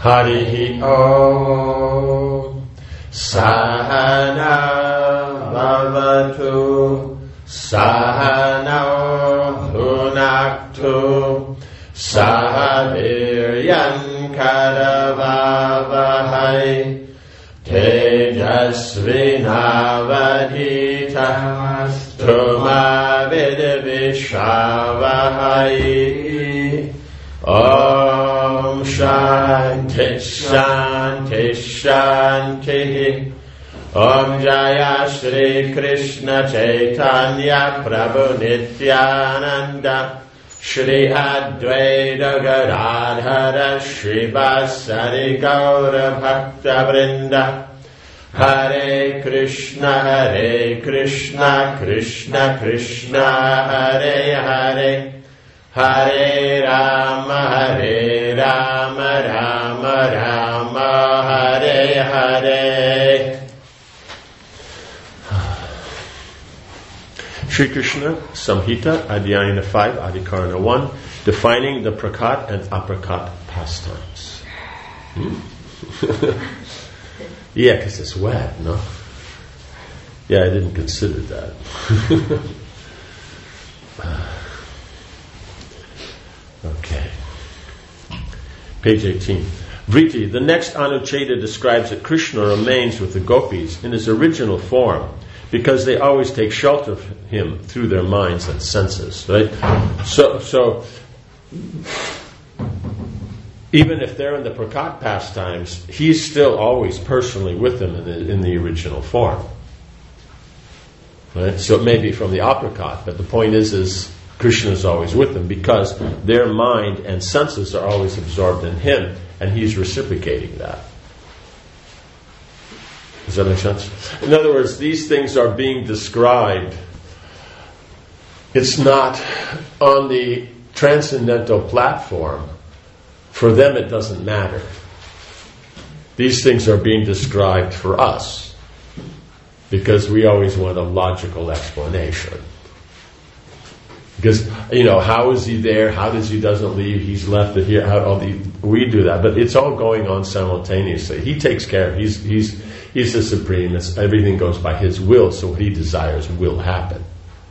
Harihi Om. Sahana Bhavatu. Sahana Bhunaktu. Sahaviryan Karavavahai. Tejasvinavadhitastu ma vidvishavahai. Om Shanti Shanti Shanti. Om Jaya Shri Krishna Chaitanya Prabhu Nityananda Shri Advaita Gadadhara Shrivasari Gaura Bhakta Vrinda. Hare Krishna Krishna Krishna Hare Hare. Hare Rama Rama Rama Hare Hare. Sri Krishna Samhita Adhyayana 5 Adhikarana 1, defining the prakat and aprakat pastimes. Yeah, because it's wet, no? Yeah, I didn't consider that. Okay. Page 18. Vriti, the next Anucheta describes that Krishna remains with the gopis in his original form because they always take shelter of him through their minds and senses, right? So even if they're in the prakat pastimes, he's still always personally with them in the original form. Right? So it may be from the aprakat, but the point is Krishna is always with them because their mind and senses are always absorbed in him, and he's reciprocating that. Does that make sense? In other words, these things are being described. It's not on the transcendental platform. For them, it doesn't matter. These things are being described for us because we always want a logical explanation. Because, how is he there? How does he doesn't leave? He's left it here. We do that, but it's all going on simultaneously. He takes care. He's the supreme. Everything goes by his will, so what he desires will happen.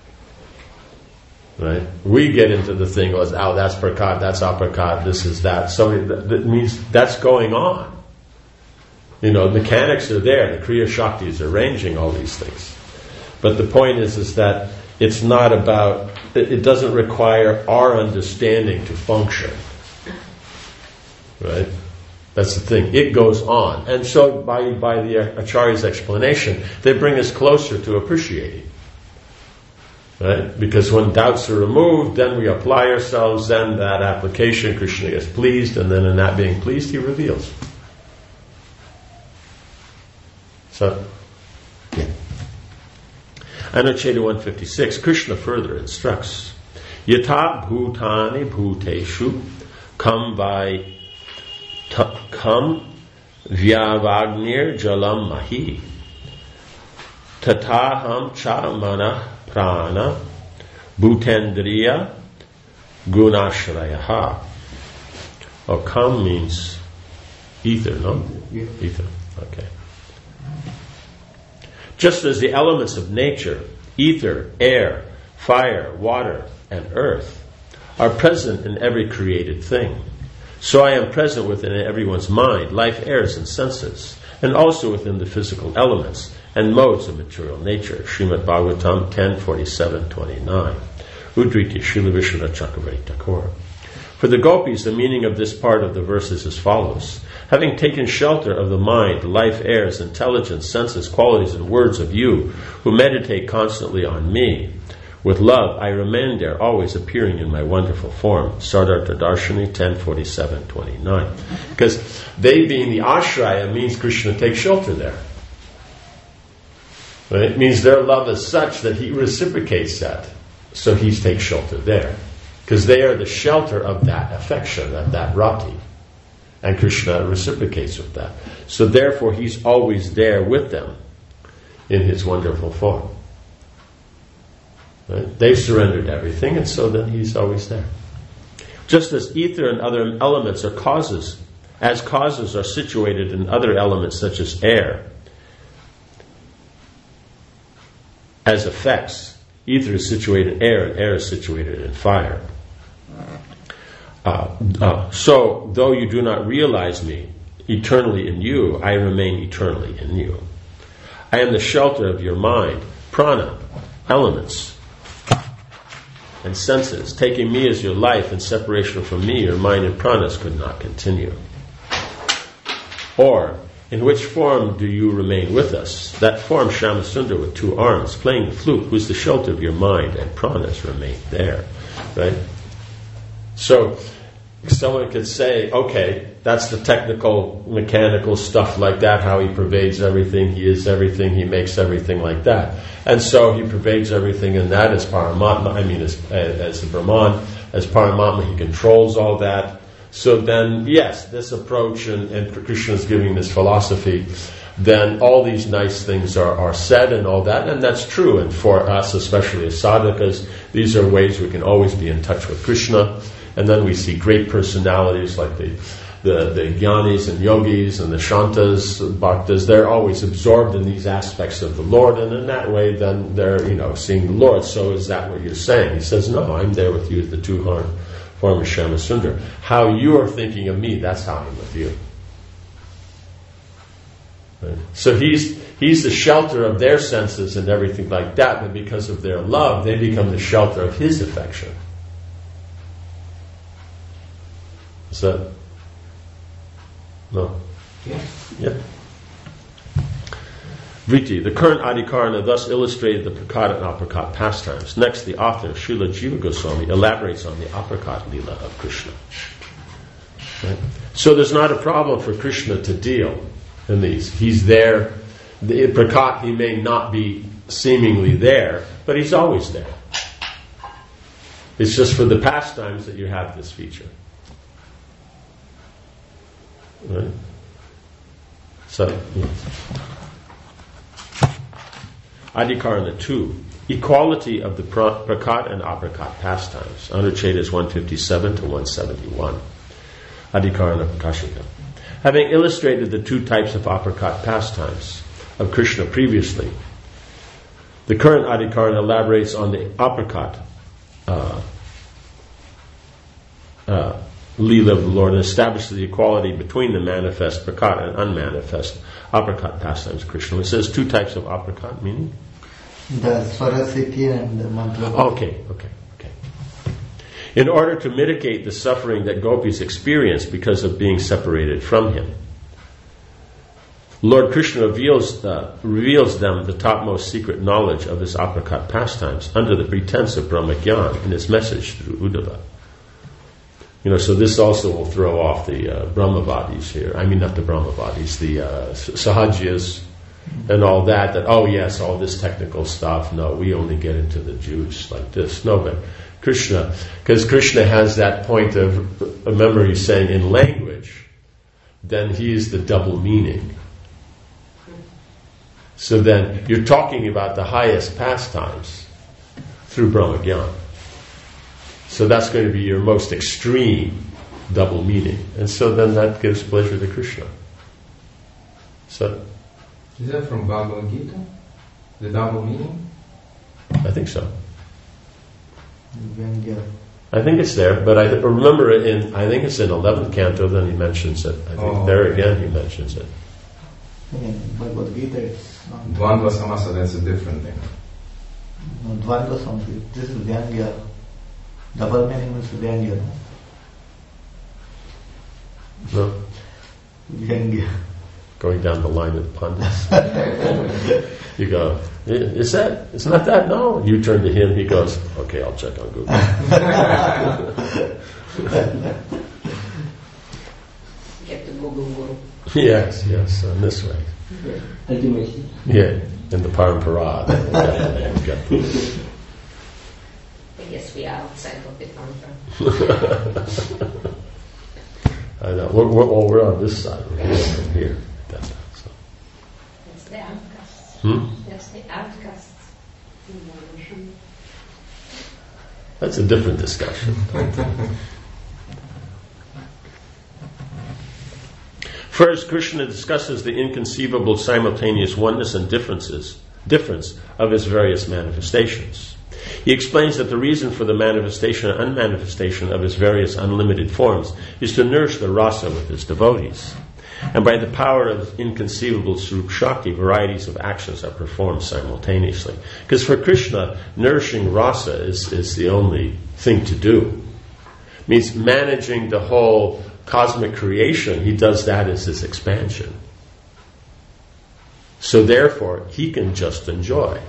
Right? We get into the thing as, that's prakat, that's aprakat, this is that. So that means that's going on. Mechanics are there. The Kriya Shakti is arranging all these things. But the point is that it's not about, it doesn't require our understanding to function. Right? That's the thing. It goes on. And so by the Acharya's explanation, they bring us closer to appreciating. Right? Because when doubts are removed, then we apply ourselves, then that application, Krishna is pleased, and then in that being pleased, he reveals. So, yeah. Anucheta 156, Krishna further instructs, Yata bhutani bhuteshu kam vyavagnir jalam mahi tataham cha mana prana bhutendriya gunashrayaha. Kam means ether, no? Yeah. Ether, okay. Just as the elements of nature, ether, air, fire, water, and earth, are present in every created thing, so I am present within everyone's mind, life, airs, and senses, and also within the physical elements and modes of material nature. Srimad Bhagavatam 10:47-29. Udriti Srila Vishwanath Chakravarti Thakur. For the gopis, the meaning of this part of the verse is as follows. Having taken shelter of the mind, life, airs, intelligence, senses, qualities, and words of you, who meditate constantly on me, with love I remain there, always appearing in my wonderful form. Sardartha Darshani 10:47-29. Because they being the ashraya means Krishna takes shelter there. Right? It means their love is such that he reciprocates that. So he takes shelter there. Because they are the shelter of that affection, of that rati. And Krishna reciprocates with that. So therefore he's always there with them in his wonderful form. Right? They've surrendered everything, and so then he's always there. Just as ether and other elements are causes as causes are situated in other elements such as air, as effects. Ether is situated in air, and air is situated in fire. So, though you do not realize me eternally in you, I remain eternally in you. I am the shelter of your mind, prana, elements, and senses. Taking me as your life and separation from me, your mind and pranas could not continue. Or, in which form do you remain with us? That form, Shyamasundar, with 2 arms, playing the flute, who's the shelter of your mind and pranas, remain there. Right? So, someone could say, okay, that's the technical, mechanical stuff like that, how he pervades everything, he is everything, he makes everything like that. And so he pervades everything in that as Paramatma, as the Brahman, as Paramatma, he controls all that. So then, yes, this approach, and Krishna is giving this philosophy, then all these nice things are said and all that, and that's true. And for us, especially as sadhakas, these are ways we can always be in touch with Krishna. And then we see great personalities like the jnanis and yogis and the shantas, bhaktas. They're always absorbed in these aspects of the Lord, and in that way, then they're seeing the Lord. So is that what you're saying? He says, no, I'm there with you, the 2 form of Shyamasundar. How you are thinking of me, that's how I'm with you. Right? So he's the shelter of their senses and everything like that, but because of their love, they become the shelter of his affection. Is that? No? Yes. Yep. Vritti, the current Adhikarana thus illustrated the Prakat and Aprakat pastimes. Next, the author, Srila Jiva Goswami, elaborates on the Aprakat Leela of Krishna. Right? So there's not a problem for Krishna to deal in these. He's there. The Prakat, he may not be seemingly there, but he's always there. It's just for the pastimes that you have this feature. Right? So, yes. Adhikarana 2. Equality of the Prakat and Aprakat pastimes. Anuchedas 157 to 171. Adhikarana Prakashika. Having illustrated the 2 types of Aprakat pastimes of Krishna previously, the current Adhikarana elaborates on the Aprakat Leela of the Lord and establishes the equality between the manifest Prakat and unmanifest Aprakat pastimes of Krishna. It says 2 types of Aprakat, meaning? The Swarasiti and the Mantra. Okay. In order to mitigate the suffering that gopis experience because of being separated from him, Lord Krishna reveals them the topmost secret knowledge of his Aprakat pastimes under the pretense of Brahmagyan in his message through Uddhava. So this also will throw off the Brahmavadis here. I mean, not the Brahmavadis, the Sahajias and all that, oh yes, all this technical stuff. No, we only get into the juice like this. No, but Krishna, because Krishna has that point of, remember he's saying in language, then he is the double meaning. So then you're talking about the highest pastimes through Brahmagyan. So that's going to be your most extreme double meaning. And so then that gives pleasure to Krishna. So, is that from Bhagavad Gita? The double meaning? I think so. I think it's there, but I remember I think it's in 11th canto, then he mentions it. I think there again he mentions it. In Bhagavad Gita it's Dvandva Samasa, that's a different thing. No, Dvandva Samasa, this is Vyangya. Double meaning is Vyangya. No. Vyangya. Going down the line of the pundits. You go, it's not that? No. You turn to him, he goes, okay, I'll check on Google. Get the Google Guru. Yes, in this way. Ultimately. Yeah, in the Parampara. Yes, we are outside of the Parampara. I know. We're on this side. We're here from here. That's the outcasts. That's the outcasts. That's a different discussion. First, Krishna discusses the inconceivable simultaneous oneness and difference of his various manifestations. He explains that the reason for the manifestation and unmanifestation of his various unlimited forms is to nourish the rasa with his devotees. And by the power of inconceivable Swarup Shakti, varieties of actions are performed simultaneously. Because for Krishna, nourishing rasa is the only thing to do. It means managing the whole cosmic creation, he does that as his expansion. So therefore, he can just enjoy.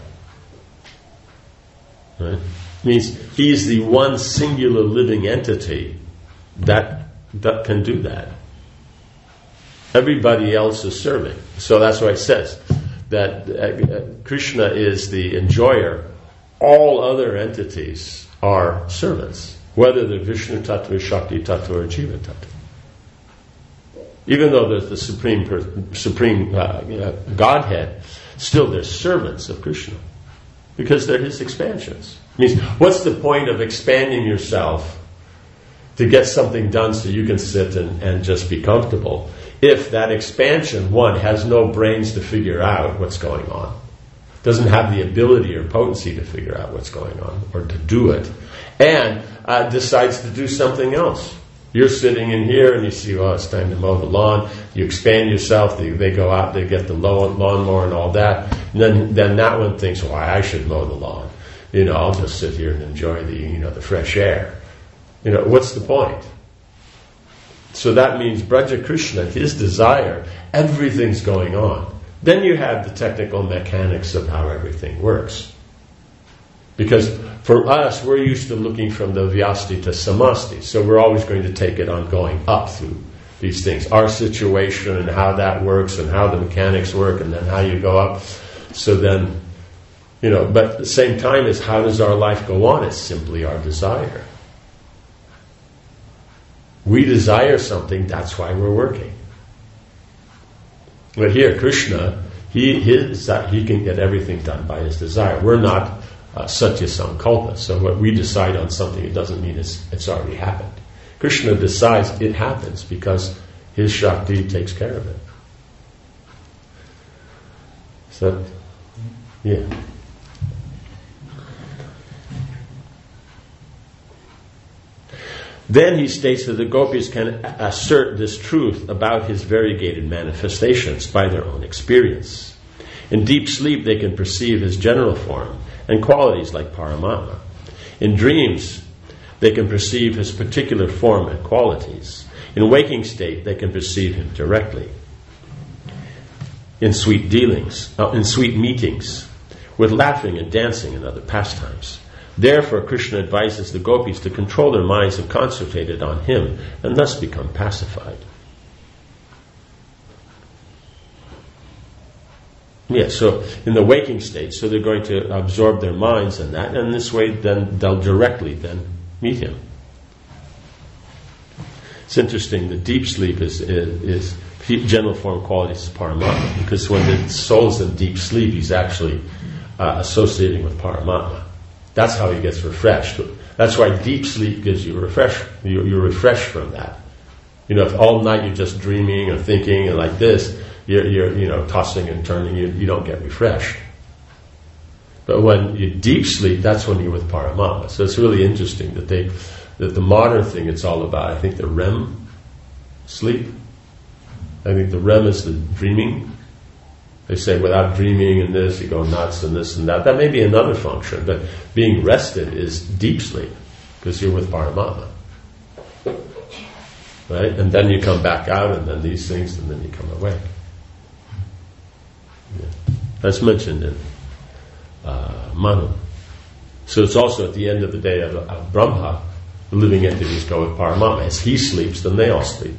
Right? It means he's the one singular living entity that can do that. Everybody else is serving. So that's why it says that Krishna is the enjoyer. All other entities are servants, whether they're Vishnu Tattva, Shakti Tattva, or Jiva Tattva. Even though there's the supreme Godhead, still they're servants of Krishna because they're his expansions. It means, what's the point of expanding yourself to get something done so you can sit and just be comfortable if that expansion, one, has no brains to figure out what's going on, doesn't have the ability or potency to figure out what's going on or to do it, and decides to do something else. You're sitting in here and you see, well, it's time to mow the lawn. You expand yourself. They go out, they get the lawnmower and all that. And then that one thinks, why, I should mow the lawn. I'll just sit here and enjoy the fresh air. What's the point? So that means Braja Krishna, his desire, everything's going on. Then you have the technical mechanics of how everything works. Because for us, we're used to looking from the Vyasti to Samasti, so we're always going to take it on going up through these things. Our situation and how that works and how the mechanics work and then how you go up. So then, but at the same time is how does our life go on? It's simply our desire. We desire something, that's why we're working. But here, Krishna, he can get everything done by his desire. We're not Satya Sankalpa. So when we decide on something, it doesn't mean it's already happened. Krishna decides it happens because his Shakti takes care of it. So, yeah. Then he states that the gopis can assert this truth about his variegated manifestations by their own experience. In deep sleep, they can perceive his general form and qualities like Paramatma. In dreams, they can perceive his particular form and qualities. In waking state, they can perceive him directly. In sweet meetings, with laughing and dancing and other pastimes. Therefore, Krishna advises the gopis to control their minds and concentrate it on him, and thus become pacified. Yeah, so in the waking state, so they're going to absorb their minds in that, and this way then they'll directly then meet him. It's interesting, the deep sleep is general form qualities of Paramatma, because when the soul's in deep sleep, he's actually associating with Paramatma. That's how he gets refreshed. That's why deep sleep gives you you're refreshed from that. If all night you're just dreaming or thinking and like this, you're tossing and turning, you don't get refreshed. But when you deep sleep, that's when you're with Paramatma. So it's really interesting that the modern thing it's all about, I think the REM sleep. I think the REM is the dreaming. They say without dreaming and this, you go nuts and this and that. That may be another function, but being rested is deep sleep because you're with Paramatma. Right? And then you come back out and then these things and then you come awake. Yeah. That's mentioned in Manu. So it's also at the end of the day of Brahma, the living entities go with Paramatma. As he sleeps, then they all sleep.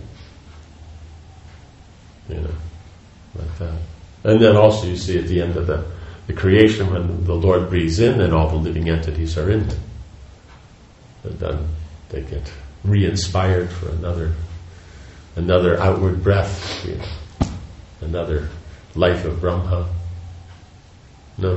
Like that. And then also you see at the end of the creation, when the Lord breathes in, then all the living entities are in. And then they get re-inspired for another outward breath, another life of Brahma. No?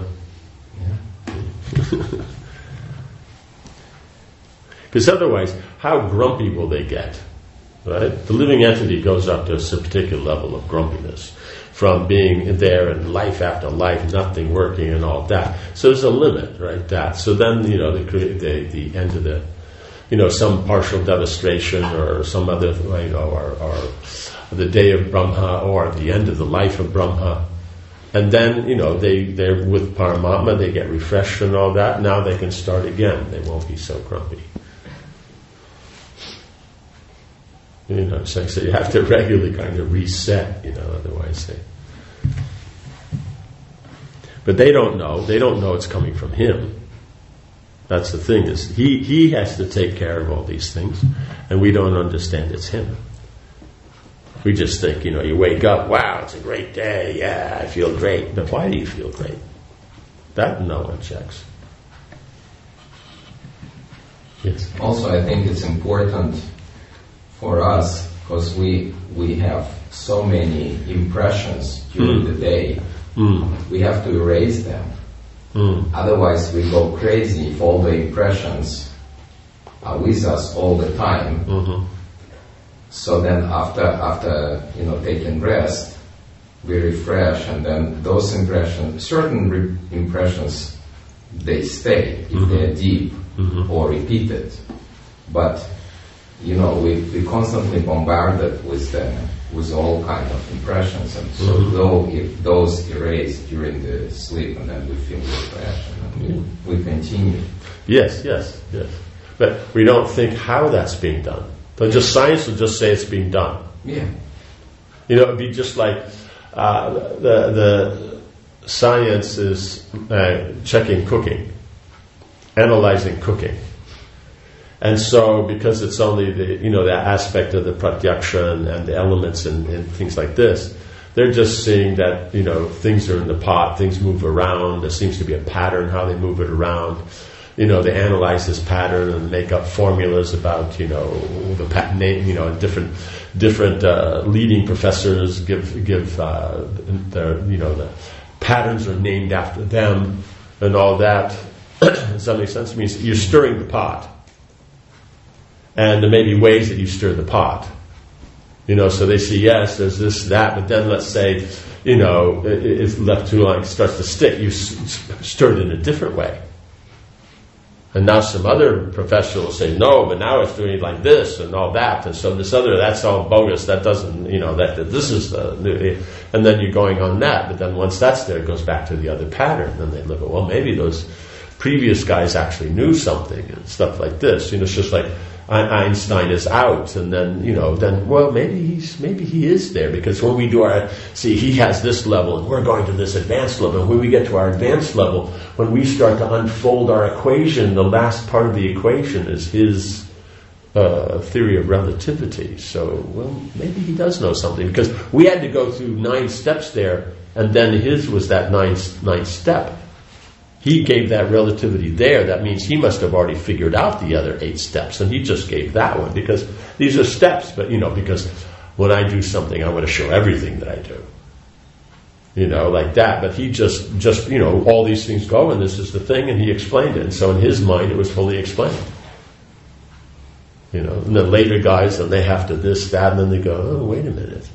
Yeah. Because otherwise, how grumpy will they get? right? The living entity goes up to a particular level of grumpiness, from being there and life after life, nothing working and all that. So there's a limit, right? That. So then, the end of the, some partial devastation or some other, or the day of Brahma or the end of the life of Brahma. And then, they're with Paramatma, they get refreshed and all that. Now they can start again. They won't be so grumpy. So you have to regularly kind of reset, otherwise they... But they don't know. They don't know it's coming from him. That's the thing, is he has to take care of all these things, and we don't understand it's him. We just think, you wake up, wow, it's a great day, yeah, I feel great. But why do you feel great? That no one checks. Yes. Also, I think it's important for us, because we have so many impressions during the day. We have to erase them. Otherwise we go crazy if all the impressions are with us all the time. So then after taking rest, we refresh, and then those impressions, certain impressions, they stay if they're deep or repeated. But we constantly bombarded with all kind of impressions, and so if those erase during the sleep, and then we feel refreshed, and then we continue. Yes. But we don't think how that's being done. But just science will just say it's being done. Yeah. It'd be just like the science is checking cooking, analyzing cooking. And so, because it's only the aspect of the pratyaksha and the elements and things like this, they're just seeing that, things are in the pot, things move around, there seems to be a pattern how they move it around. They analyze this pattern and make up formulas about, the pattern name, different leading professors give the patterns are named after them and all that. Does that make sense? It means you're stirring the pot. And there may be ways that you stir the pot. So they say, yes, there's this, that, but then let's say, it's left too long, it starts to stick. You stir it in a different way. And now some other professor will say, no, but now it's doing it like this and all that. And so this other, that's all bogus. That doesn't, this is the, and then you're going on that. But then once that's there, it goes back to the other pattern. And they look at, well, maybe those previous guys actually knew something and stuff like this. It's just like Einstein is out, and then well, maybe he is there, because when we do he has this level and we're going to this advanced level, and when we get to our advanced level, when we start to unfold our equation, the last part of the equation is his theory of relativity. So, well, maybe he does know something, because we had to go through 9 steps there, and then his was that ninth step. He gave that relativity there. That means he must have already figured out the other 8 steps, and he just gave that one, because these are steps. But because when I do something, I want to show everything that I do, like that. But he just all these things go, and this is the thing, and he explained it. And so in his mind, it was fully explained. And then later guys, and they have to this, that, and then they go, oh, wait a minute.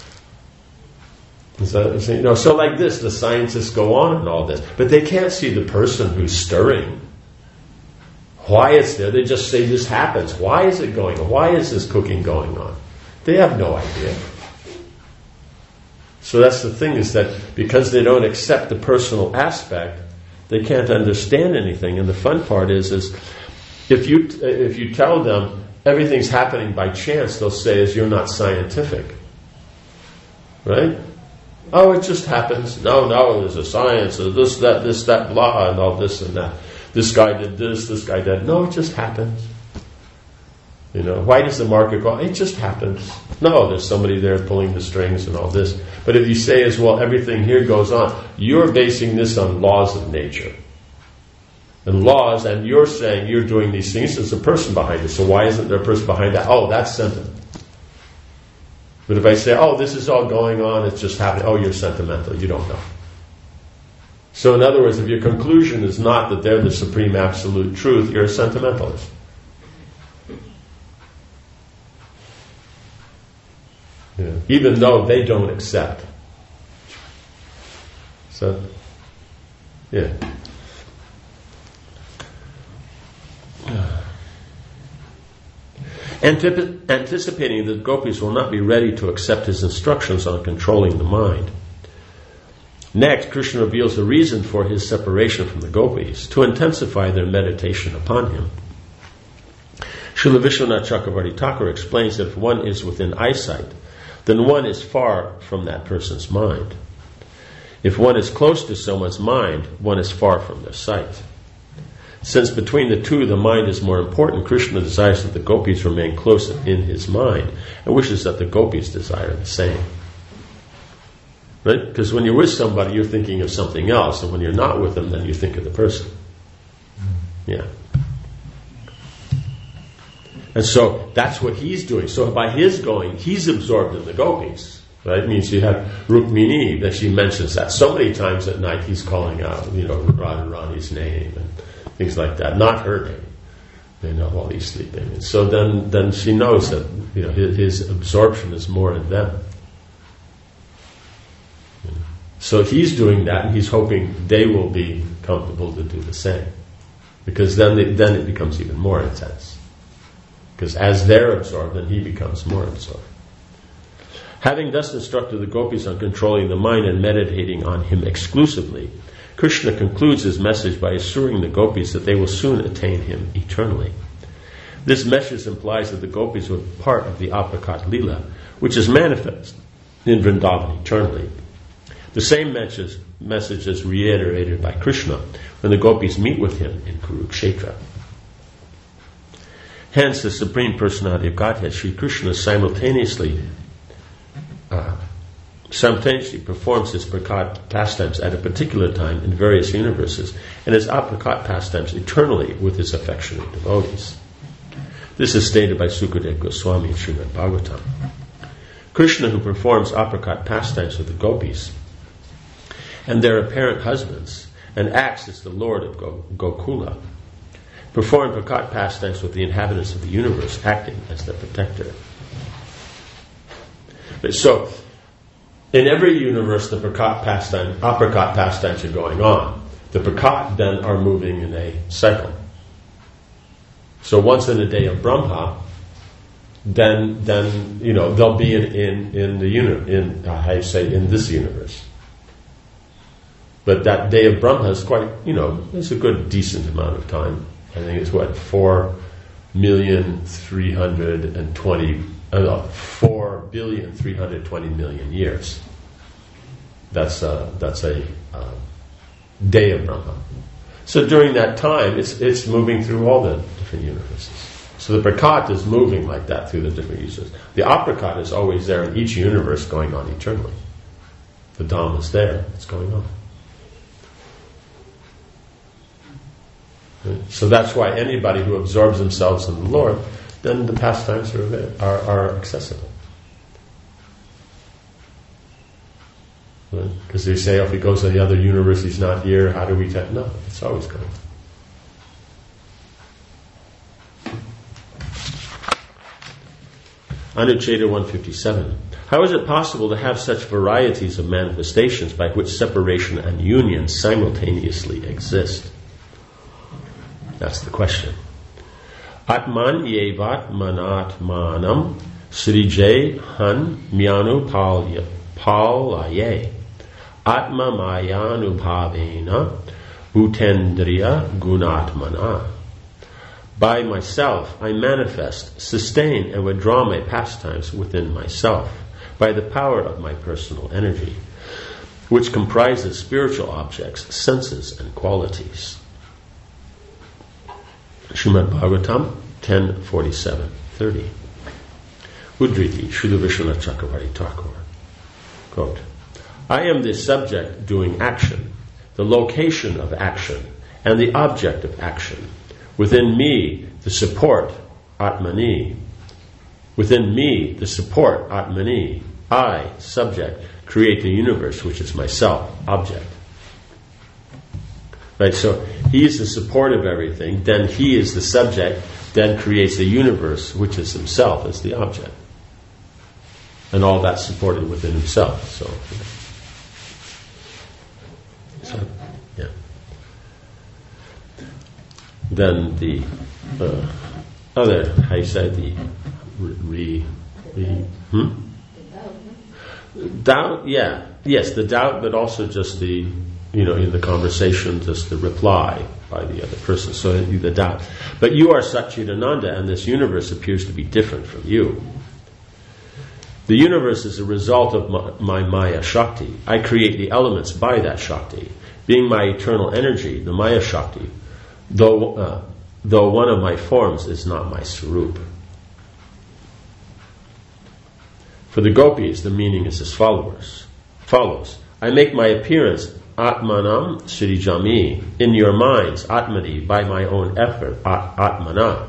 So like this, the scientists go on and all this, but they can't see the person who's stirring. Why it's there? They just say this happens. Why is it going on? Why is this cooking going on? They have no idea. So that's the thing, is that because they don't accept the personal aspect, they can't understand anything. And the fun part is if you tell them everything's happening by chance, they'll say, "Is you're not scientific." Right? Oh, it just happens. No, there's a science, this, that, blah, and all this and that. This guy did this guy did. No, it just happens. Why does the market go? It just happens. No, there's somebody there pulling the strings and all this. But if you say as well, everything here goes on, you're basing this on laws of nature. And laws, and you're saying you're doing these things, there's a person behind it. So why isn't there a person behind that? Oh, that's sentiment. But if I say, oh, this is all going on, it's just happening, oh, you're sentimental, you don't know. So in other words, if your conclusion is not that they're the supreme absolute truth, you're a sentimentalist. Yeah. Even though they don't accept. So, yeah. Anticipating that gopis will not be ready to accept his instructions on controlling the mind. Next, Krishna reveals the reason for his separation from the gopis, to intensify their meditation upon him. Srila Vishwanath Chakravarti Thakur explains that if one is within eyesight, then one is far from that person's mind. If one is close to someone's mind, one is far from their sight. Since between the two the mind is more important, Krishna desires that the gopis remain close in his mind and wishes that the gopis desire the same. Right? Because when you're with somebody, you're thinking of something else, and when you're not with them, then you think of the person. Yeah. And so that's what he's doing. So by his going, he's absorbed in the gopis. Right? It means you have Rukmini, that she mentions that so many times at night. He's calling out, Radharani's name and things like that, not her name. While he's sleeping. And so then she knows that his absorption is more in them. So he's doing that, and he's hoping they will be comfortable to do the same, because then it becomes even more intense. Because as they're absorbed, then he becomes more absorbed. Having thus instructed the gopis on controlling the mind and meditating on him exclusively, Krishna concludes his message by assuring the gopis that they will soon attain him eternally. This message implies that the gopis were part of the Aprakat Lila, which is manifest in Vrindavan eternally. The same message is reiterated by Krishna when the gopis meet with him in Kurukshetra. Hence, the Supreme Personality of Godhead, Sri Krishna, simultaneously performs his prakat pastimes at a particular time in various universes, and his aprakat pastimes eternally with his affectionate devotees. This is stated by Sukadeva Goswami in Srimad Bhagavatam. Krishna, who performs aprakat pastimes with the gopis and their apparent husbands, and acts as the Lord of Gokula, performed prakat pastimes with the inhabitants of the universe, acting as their protector. So, in every universe, the aprakat pastimes are going on. The prakat then are moving in a cycle. So once in a day of Brahma, then they'll be in this universe. But that day of Brahma is quite, it's a good decent amount of time. I think it's 4,320,000,000 years. That's a day of Brahma. So during that time, it's moving through all the different universes. So the prakat is moving like that through the different universes. The aprakat is always there in each universe, going on eternally. The Dham is there; it's going on. So that's why anybody who absorbs themselves in the Lord, then the pastimes are accessible. Because they say, if he goes to the other universe, he's not here, how do we tell? No, it's always going. Anucheta 157. How is it possible to have such varieties of manifestations by which separation and union simultaneously exist? That's the question. Atman yevat manatmanam srijay han myanu palaye atma mayanu bhavena bhutendriya gunatmana. By myself I manifest, sustain, and withdraw my pastimes within myself by the power of my personal energy, which comprises spiritual objects, senses, and qualities. Srimad Bhagavatam 10:47-30. Uddriti, Srila Vishwanath Chakravarti Thakur. Quote, I am the subject doing action, the location of action, and the object of action. Within me, the support, Atmani. Within me, the support, Atmani. I, subject, create the universe, which is myself, object. Right, so he is the support of everything, then he is the subject, then creates the universe, which is himself as the object. And all that's supported within himself. So yeah. Then the other, how you say, the doubt, yeah. Yes, the doubt, but also just the, in the conversation, just the reply by the other person. So the doubt. But you are Satchidananda, and this universe appears to be different from you. The universe is a result of my Maya Shakti. I create the elements by that Shakti. Being my eternal energy, the Maya Shakti, though one of my forms is not my Swarup. For the gopis, the meaning is as follows. I make my appearance, Atmanam Srijami, in your minds, Atmani, by my own effort, Atmana.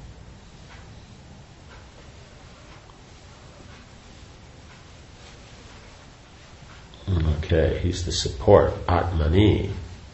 Okay, he's the support, Atmani.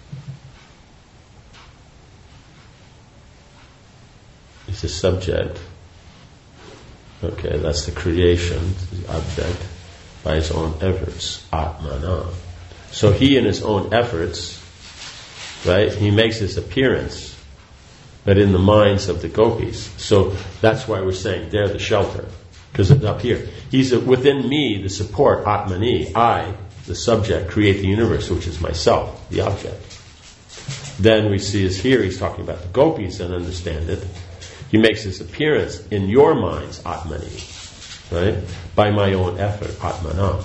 He's the subject. Okay, that's the creation, the object, by his own efforts, Atmana. So he in his own efforts, right, he makes his appearance, but in the minds of the gopis. So that's why we're saying they're the shelter. Because up here, he's within me, the support, Atmani, I, the subject, create the universe, which is myself, the object. Then we see as here, he's talking about the gopis and understand it. He makes his appearance in your minds, Atmani, right? By my own effort, Atmana.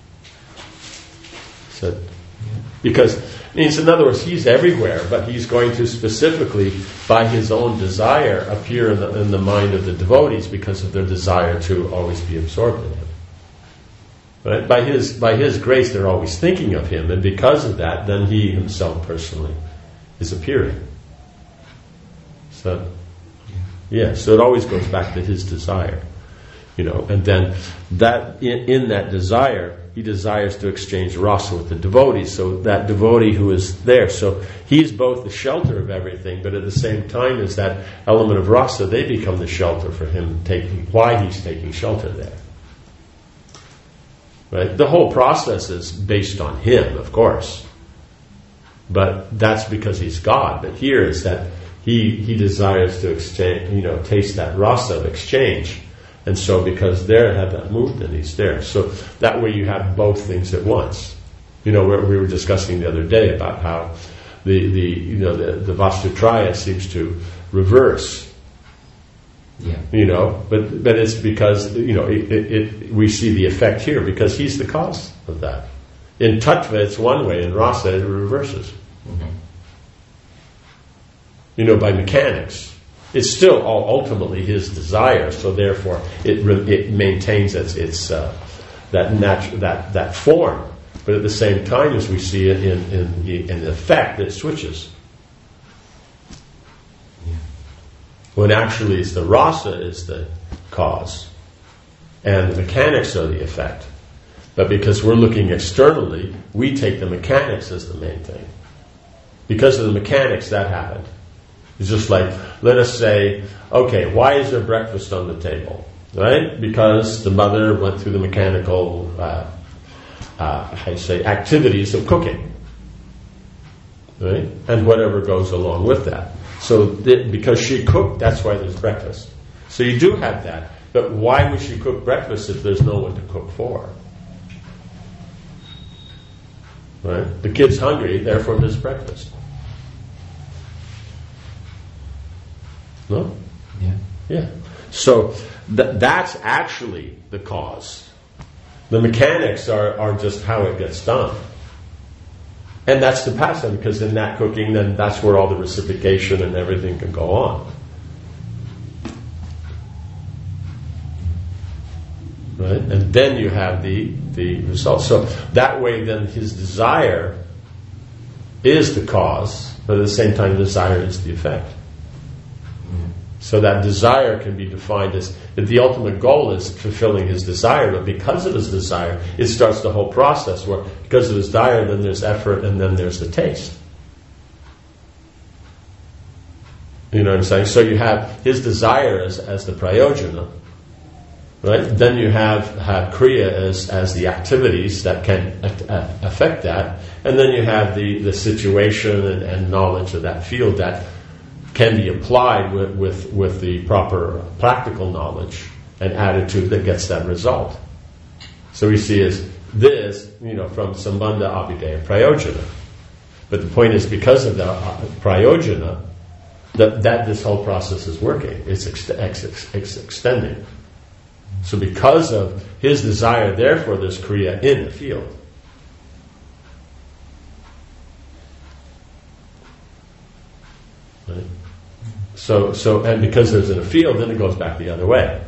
So, because, means in other words, he's everywhere, but he's going to specifically, by his own desire, appear in the mind of the devotees because of their desire to always be absorbed in him. Right? By his grace, they're always thinking of him, and because of that, then he himself personally is appearing. So, yeah, so it always goes back to his desire, and then that in that desire, he desires to exchange rasa with the devotee. So that devotee who is there, so he's both the shelter of everything, but at the same time, as that element of rasa, they become the shelter for him, why he's taking shelter there. Right? The whole process is based on him, of course, but that's because he's God. But here is that he desires to exchange, taste that rasa of exchange. And so because there had that movement, he's there. So that way you have both things at once. We were discussing the other day about how the Vastutraya seems to reverse. Yeah. But it's because, we see the effect here because he's the cause of that. In Tattva it's one way, in Rasa it reverses. Mm-hmm. By mechanics. It's still all ultimately his desire, so therefore it maintains its that form. But at the same time, as we see it in the effect, it switches. Yeah. When actually it's the rasa is the cause, and the mechanics are the effect. But because we're looking externally, we take the mechanics as the main thing. Because of the mechanics, that happened. It's just like, let us say, okay, why is there breakfast on the table? Right? Because the mother went through the mechanical, activities of cooking. Right? And whatever goes along with that. So, because she cooked, that's why there's breakfast. So you do have that. But why would she cook breakfast if there's no one to cook for? Right? The kid's hungry, therefore there's breakfast. No? Yeah. So that's actually the cause. The mechanics are just how it gets done. And that's the pastime, because in that cooking, then that's where all the reciprocation and everything can go on. Right? And then you have the result. So that way then his desire is the cause, but at the same time desire is the effect. So that desire can be defined as that the ultimate goal is fulfilling his desire, but because of his desire, it starts the whole process where because of his desire, then there's effort and then there's the taste. You know what I'm saying? So you have his desire as the prayojana, right? Then you have Kriya as the activities that can affect that, and then you have the situation and knowledge of that field that can be applied with the proper practical knowledge and attitude that gets that result. So we see as this, from Sambandha, Abhideya, Prayojana. But the point is, because of the Prayojana, that this whole process is working. It's extending. So because of his desire, therefore there's Kriya in the field. Right? So and because there's in a field, then it goes back the other way.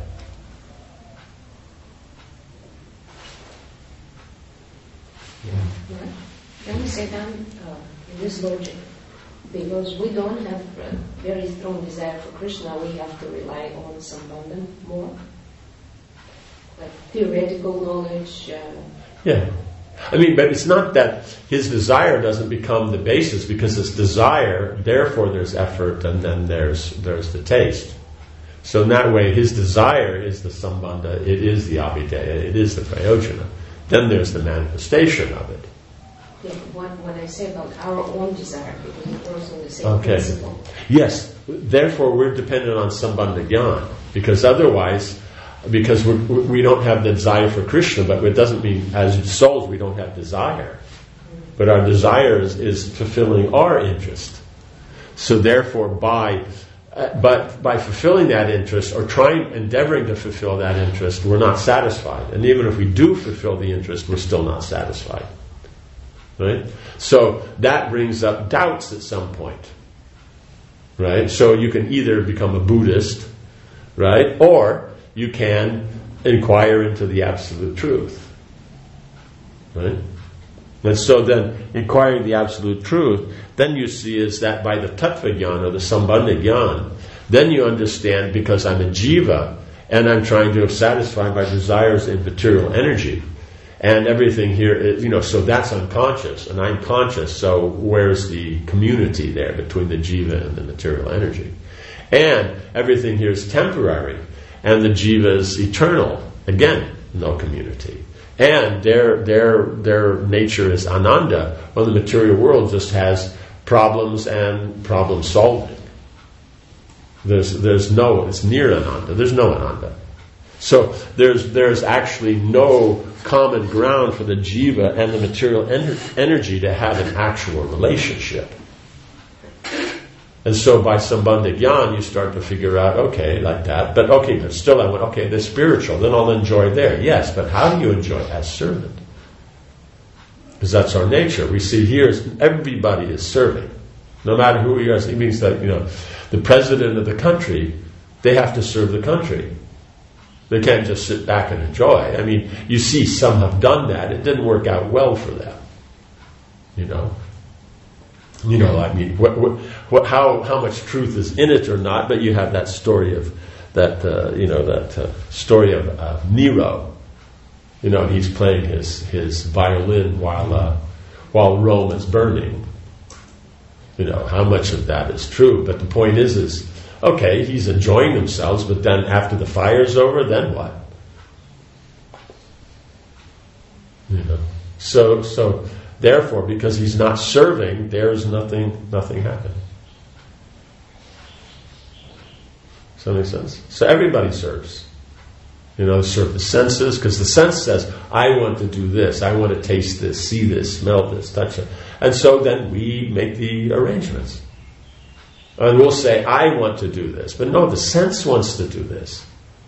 Can we say then, in this logic, because we don't have a very strong desire for Krishna, we have to rely on Sambandha more? Like theoretical knowledge? Yeah. I mean, but it's not that his desire doesn't become the basis, because it's desire, therefore there's effort, and then there's the taste. So in that way, his desire is the Sambandha, it is the Abhideya, it is the Prayojana. Then there's the manifestation of it. Yeah, when I say about our own desire, because it works on the same principle. Yes, therefore we're dependent on Sambandha Jnana, because otherwise, because we don't have the desire for Krishna, but it doesn't mean as souls we don't have desire. But our desire is fulfilling our interest. So therefore by fulfilling that interest, or endeavoring to fulfill that interest, we're not satisfied. And even if we do fulfill the interest, we're still not satisfied. Right? So that brings up doubts at some point. Right? So you can either become a Buddhist, right? Or you can inquire into the absolute truth. Right? And so then, inquiring the absolute truth, then you see is that by the Tattva Jnana, the Sambandha Jnana, then you understand, because I'm a jiva, and I'm trying to satisfy my desires in material energy, and everything here is, so that's unconscious, and I'm conscious, so where's the community there between the jiva and the material energy? And everything here is temporary, and the jiva is eternal. Again, no community. And their nature is ananda, while the material world just has problems and problem solving. It's near ananda. There's no ananda. So there's actually no common ground for the jiva and the material energy to have an actual relationship. And so by Sambandha Jnana, you start to figure out, okay, like that. But still I went, okay, they're spiritual, then I'll enjoy there. Yes, but how do you enjoy it? As servant? Because that's our nature. We see here, everybody is serving. No matter who you are. It means that, the president of the country, they have to serve the country. They can't just sit back and enjoy. I mean, you see some have done that. It didn't work out well for them. How much truth is in it or not, but you have that story of story of Nero. He's playing his violin while Rome is burning. How much of that is true? But the point is okay, he's enjoying themselves, but then after the fire's over, then what? So therefore, because he's not serving, there's nothing happening. Does that make sense? So everybody serves. Serve the senses, because the sense says, I want to do this, I want to taste this, see this, smell this, touch it. And so then we make the arrangements. And we'll say, I want to do this. But no, the sense wants to do this.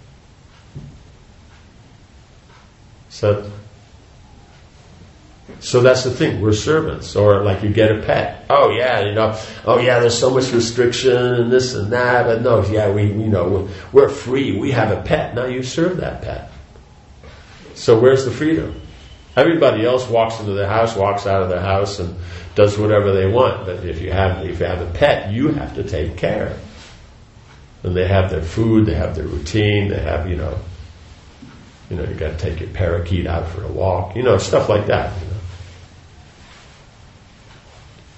So that's the thing, we're servants. Or like you get a pet. There's so much restriction and this and that. But no, we're free. We have a pet. Now you serve that pet. So where's the freedom? Everybody else walks into their house, walks out of their house, and does whatever they want. But if you have a pet, you have to take care. And they have their food, they have their routine, they have, you got to take your parakeet out for a walk, stuff like that.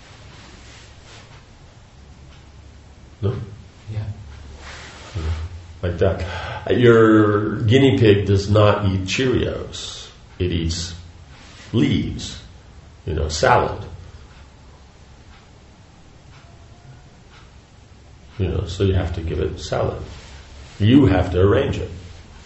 No? Yeah. like that. Your guinea pig does not eat Cheerios. It eats leaves, salad. So you have to give it salad. You have to arrange it.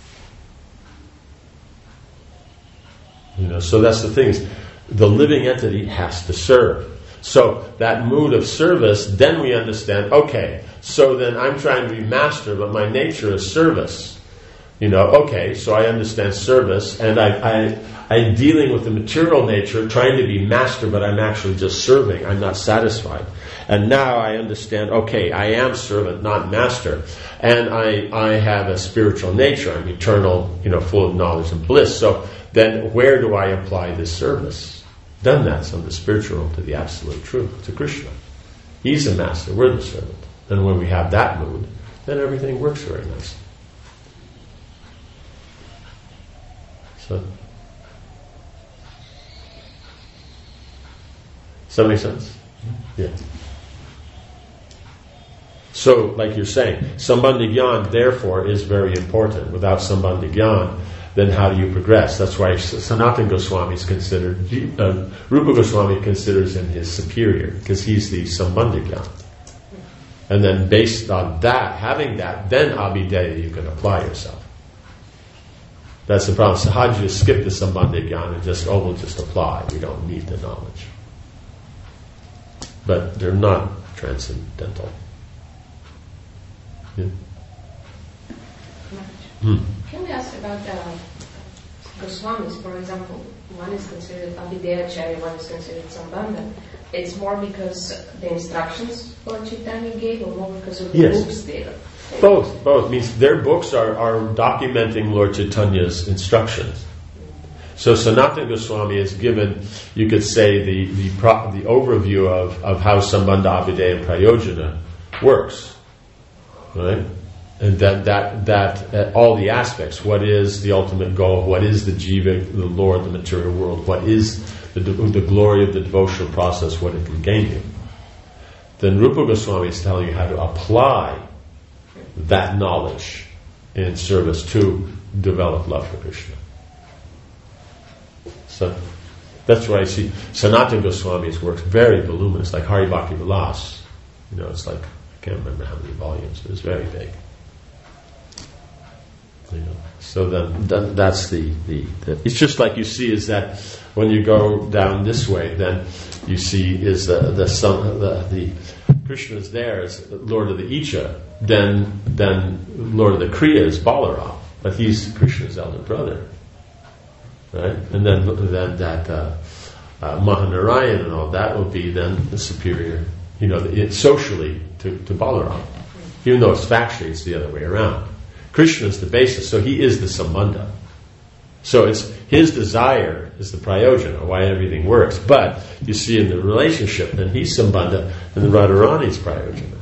So that's the thing, is the living entity has to serve. So that mood of service, then we understand, okay, so then I'm trying to be master, but my nature is service. Okay, so I understand service, and I'm dealing with the material nature, trying to be master, but I'm actually just serving. I'm not satisfied. And now I understand, okay, I am servant, not master. And I have a spiritual nature. I'm eternal, full of knowledge and bliss. So then where do I apply this service? Then that's from the spiritual to the absolute truth, to Krishna. He's the master, we're the servant. And when we have that mood, then everything works very nicely. So, does that make sense? Yeah. So, like you're saying, Sambandha Gyan, therefore, is very important. Without Sambandha Gyan, then how do you progress? That's why Sanatana Goswami is considered, Rupa Goswami considers him his superior, because he's the Sambandha Gyan. And then based on that, having that, then Abhideya you can apply yourself. That's the problem. So how do you just skip the Sambandha Gyan and just, we'll just apply. We don't need the knowledge. But they're not transcendental. Yeah. Can we ask about Goswamis, for example? One is considered Abhideyacharya, one is considered Sambandha. It's more because the instructions Lord Chaitanya gave, or more because of the books they have? Both. Means their books are documenting Lord Chaitanya's instructions. So Sanatana Goswami is given, you could say, the overview of how Sambandha, Abhideya, and Prayojana works, right? And that all the aspects. What is the ultimate goal? What is the jiva, the Lord, the material world? What is the glory of the devotional process? What it can gain you? Then Rupa Goswami is telling you how to apply that knowledge in service to develop love for Krishna. So that's why I see Sanatana Goswami's works very voluminous, like Hari Bhakti Vilas. It's like, I can't remember how many volumes, but it's very big. So then that's the it's just like you see is that when you go down this way, then you see is the Krishna is there as Lord of the Icha, then Lord of the Kriya is Balaram, but he's Krishna's elder brother, right? And then that Mahanarayan and all that will be then the superior, socially to Balaram, even though it's factually it's the other way around. Krishna is the basis, so he is the Sambandha. So it's his desire is the Prayojana, why everything works. But you see in the relationship, then he's Sambandha, and the Radharani's Prayojana.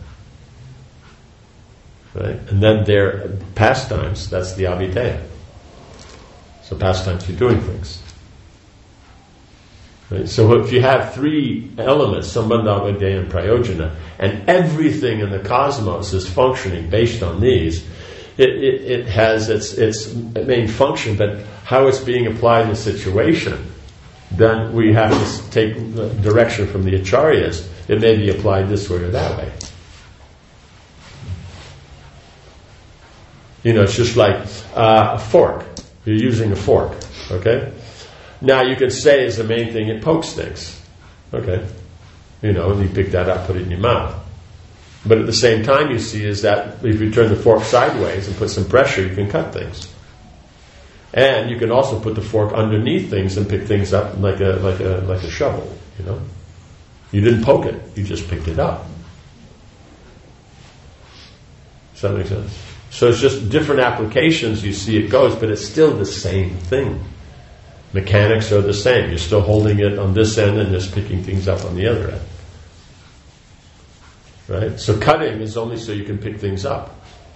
Right? And then their pastimes, that's the Abhideya. So pastimes, you're doing things. Right? So if you have three elements, Sambandha, Abhideya, and Prayojana, and everything in the cosmos is functioning based on these, it has its main function, but how it's being applied in a situation, then we have to take the direction from the acharyas. It may be applied this way or that way. It's just like a fork. You're using a fork, okay? Now you could say as the main thing, it pokes things, okay? And you pick that up, put it in your mouth. But at the same time, you see is that if you turn the fork sideways and put some pressure, you can cut things. And you can also put the fork underneath things and pick things up like a shovel. You didn't poke it; you just picked it up. Does that make sense? So it's just different applications. You see it goes, but it's still the same thing. Mechanics are the same. You're still holding it on this end and just picking things up on the other end. Right? So cutting is only so you can pick things up.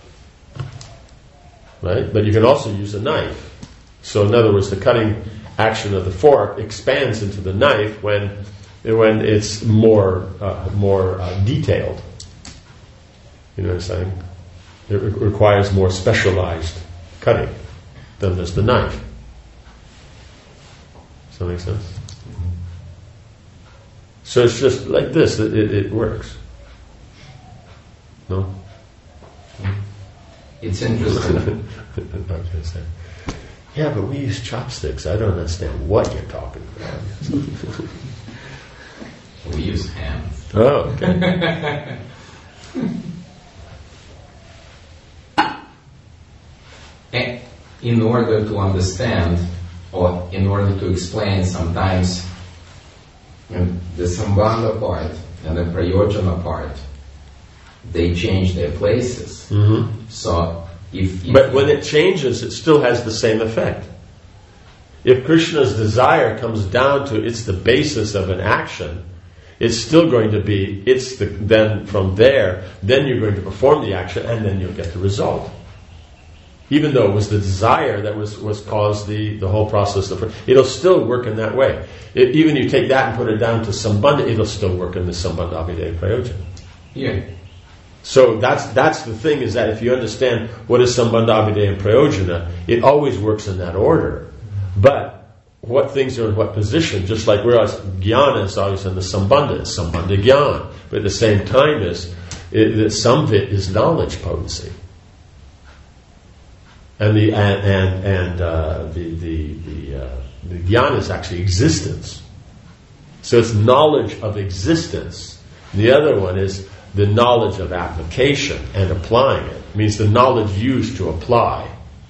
Right? But you can also use a knife. So in other words, the cutting action of the fork expands into the knife when it's more detailed. You know what I'm saying? It requires more specialized cutting than does the knife. Does that make sense? So it's just like this, it works. No? It's interesting. I was going to say, yeah, but we use chopsticks. I don't understand what you're talking about. We use hands. Oh, okay. In order to understand, or in order to explain, sometimes the Sambandha part and the Prayojana part, they change their places. Mm-hmm. So but when it changes, it still has the same effect. If Krishna's desire comes down to it's the basis of an action, it's still going to be, then from there, then you're going to perform the action and then you'll get the result. Even though it was the desire that was caused the whole process it'll still work in that way. Even you take that and put it down to Sambandha, it'll still work in the Sambandha Abhideya Prayojana. Yeah. So that's the thing, is that if you understand what is Sambandha Abhideya Prayojana, it always works in that order. But what things are in what position, just like whereas Jnana is always in the Sambandha, it's Sambandha Jnana. But at the same time some of it is knowledge potency. And the jnana is actually existence. So it's knowledge of existence. The other one is the knowledge of application and applying it. It means the knowledge used to apply.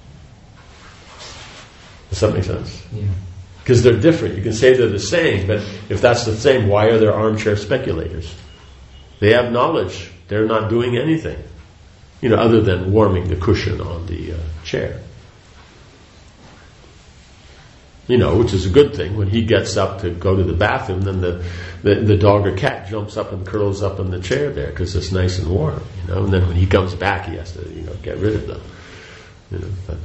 Does that make sense? Yeah. Because they're different. You can say they're the same, but if that's the same, why are there armchair speculators? They have knowledge. They're not doing anything, other than warming the cushion on the chair. Which is a good thing. When he gets up to go to the bathroom, then the dog or cat jumps up and curls up in the chair there because it's nice and warm. And then when he comes back, he has to get rid of them. But.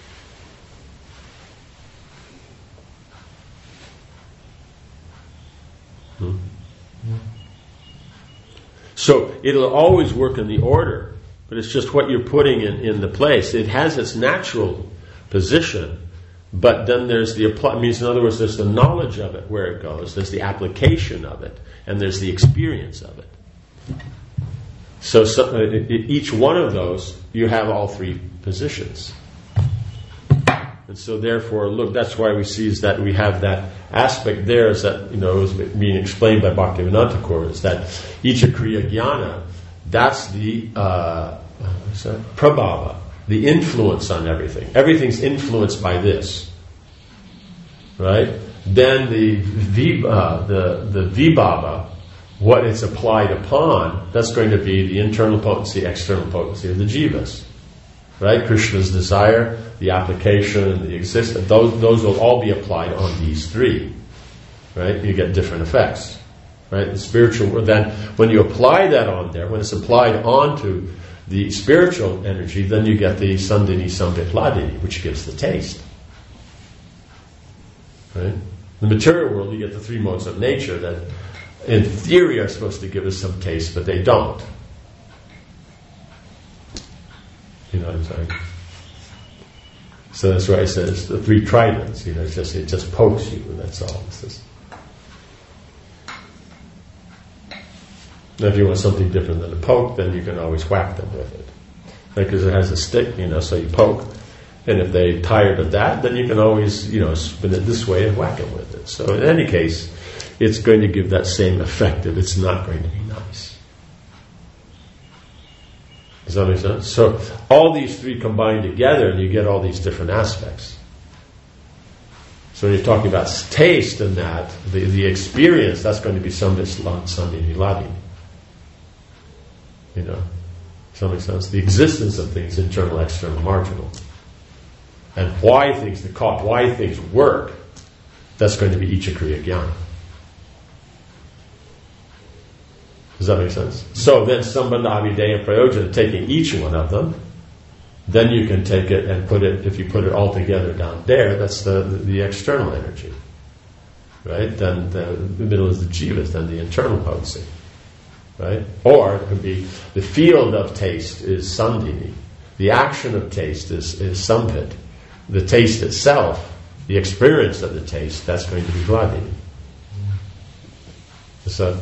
So it'll always work in the order, but it's just what you're putting in the place. It has its natural position, but then there's the apply. Means, in other words, there's the knowledge of it where it goes. There's the application of it, and there's the experience of it. So each one of those, you have all three positions. And so therefore, look, that's why we see is that we have that aspect there, is that, is being explained by Bhaktivedanta Thakur, is that Icha Kriya Jnana, that's the prabhava, the influence on everything. Everything's influenced by this. Right? Then the vibhava, what it's applied upon, that's going to be the internal potency, external potency of the jivas. Right? Krishna's desire, the application, and the existence, those will all be applied on these three. Right? You get different effects. Right? The spiritual, then when you apply that on there, when it's applied onto the spiritual energy, then you get the Sandhini Sambit Hladini, which gives the taste. Right? In the material world, you get the three modes of nature that, in theory, are supposed to give us some taste, but they don't. You know what I'm saying? So that's why it says the three tridents. It just pokes you, and that's all. It's just. Now, if you want something different than a poke, then you can always whack them with it, because it has a stick. So you poke, and if they're tired of that, then you can always spin it this way and whack them with it. So in any case, it's going to give that same effect if it's not going to be nice. Does that make sense? So all these three combine together and you get all these different aspects. So when you're talking about taste and that, the experience, that's going to be Sandhini Hladini. Does that make sense? The existence of things, internal, external, marginal. And why things work, that's going to be Icha Kriya Jnana. Does that make sense? So then Sambandha Abhideya Prayojana, taking each one of them, then you can take it and put it, if you put it all together down there, that's the external energy. Right? Then the middle is the jivas, then the internal potency. right? Or it could be the field of taste is Sandhini. The action of taste is Samvit. The taste itself, the experience of the taste, that's going to be Hladini. So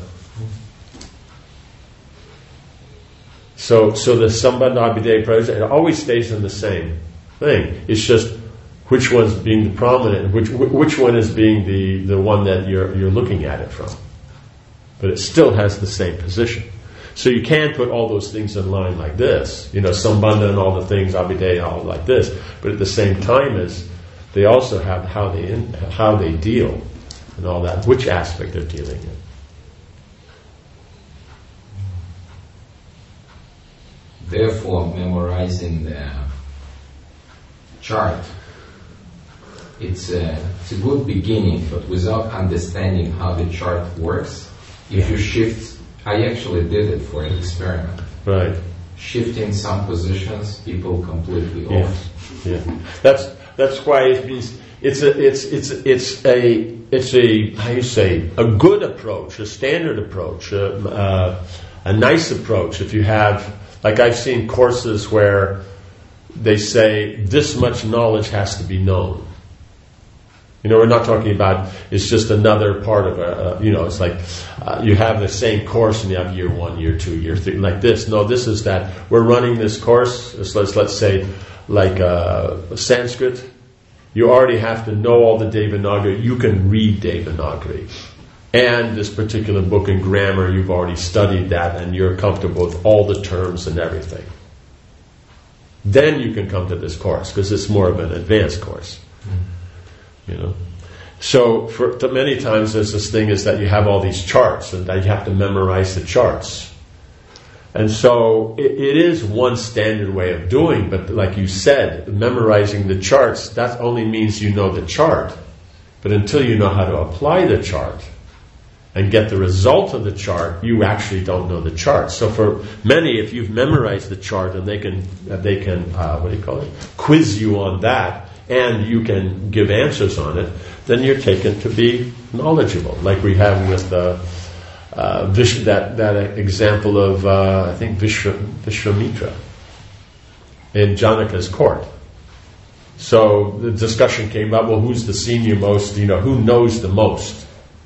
the Sambandha Abhideya Prayojan, it always stays in the same thing. It's just which one's being the prominent, which one is being the one that you're looking at it from. But it still has the same position. So you can put all those things in line like this, Sambandha and all the things, Abhideya, all like this. But at the same time as they also have how they deal and all that, which aspect they're dealing in. Therefore, memorizing the chart, it's a good beginning, but without understanding how the chart works, if you shift, I actually did it for an experiment. Right. Shifting some positions, people completely off. Yeah. That's why it means it's a how you say, a good approach, a standard approach, a nice approach. If you have, like I've seen courses where they say this much knowledge has to be known. We're not talking about it's just another part of it's like you have the same course and you have year 1, year 2, year 3, like this. No, this is that we're running this course. Let's say like Sanskrit. You already have to know all the Devanagari. You can read Devanagari. And this particular book in grammar, you've already studied that and you're comfortable with all the terms and everything. Then you can come to this course because it's more of an advanced course. So for many times there's this thing is that you have all these charts and that you have to memorize the charts. And so it is one standard way of doing, but like you said, memorizing the charts, that only means you know the chart. But until you know how to apply the chart and get the result of the chart, you actually don't know the chart. So for many, if you've memorized the chart and they can quiz you on that, and you can give answers on it, then you're taken to be knowledgeable. Like we have with that example of, I think, Vishwamitra in Janaka's court. So the discussion came up, well, who's the senior most, who knows the most?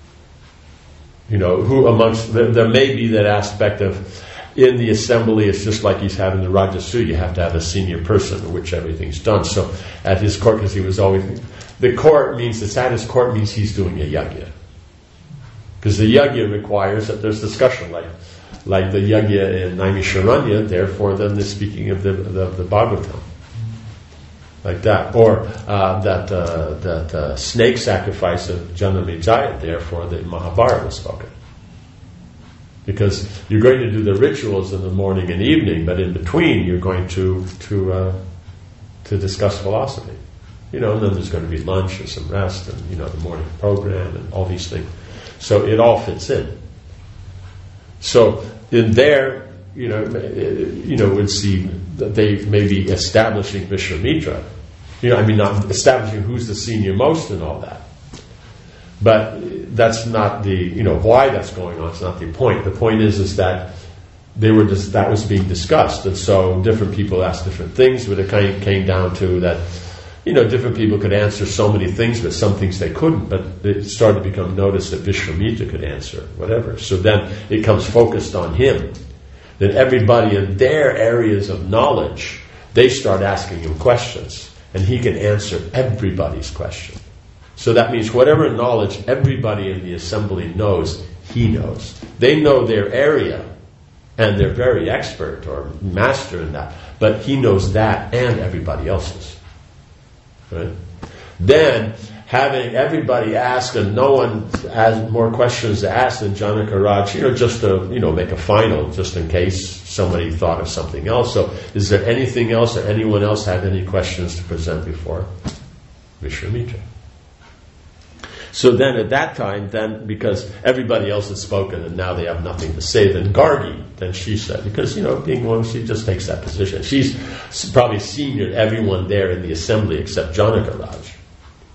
Who amongst, there may be that aspect of, in the assembly, it's just like he's having the Rajasuya. You have to have a senior person in which everything's done. So at his court, because he was always... The court means, it's at his court means he's doing a yajna. Because the yajna requires that there's discussion, like the yajna in Naimisharanya, therefore then they're speaking of the Bhagavatam. Like that. Or that snake sacrifice of Janamejaya, therefore the Mahabharata was spoken. Because you're going to do the rituals in the morning and evening, but in between you're going to discuss philosophy. And then there's going to be lunch and some rest and, the morning program and all these things. So it all fits in. So in there, we'd see that they may be establishing Vishwamitra. Not establishing who's the senior most and all that. But that's not the, why that's going on. It's not the point. The point is that that was being discussed, and so different people asked different things. But it kind of came down to that, different people could answer so many things, but some things they couldn't. But it started to become noticed that Vishwamitra could answer whatever. So then it comes focused on him. Then everybody in their areas of knowledge, they start asking him questions, and he can answer everybody's question. So that means whatever knowledge everybody in the assembly knows, he knows. They know their area, and they're very expert or master in that. But he knows that and everybody else's. Right? Then, having everybody ask and no one has more questions to ask than Janaka Raj, just to, make a final, just in case somebody thought of something else. So, is there anything else or anyone else have any questions to present before Vishwamitra? So then at that time, because everybody else has spoken and now they have nothing to say, then Gargi, then she said, because, being one, she just takes that position. She's probably senior everyone there in the assembly except Janaka Raj.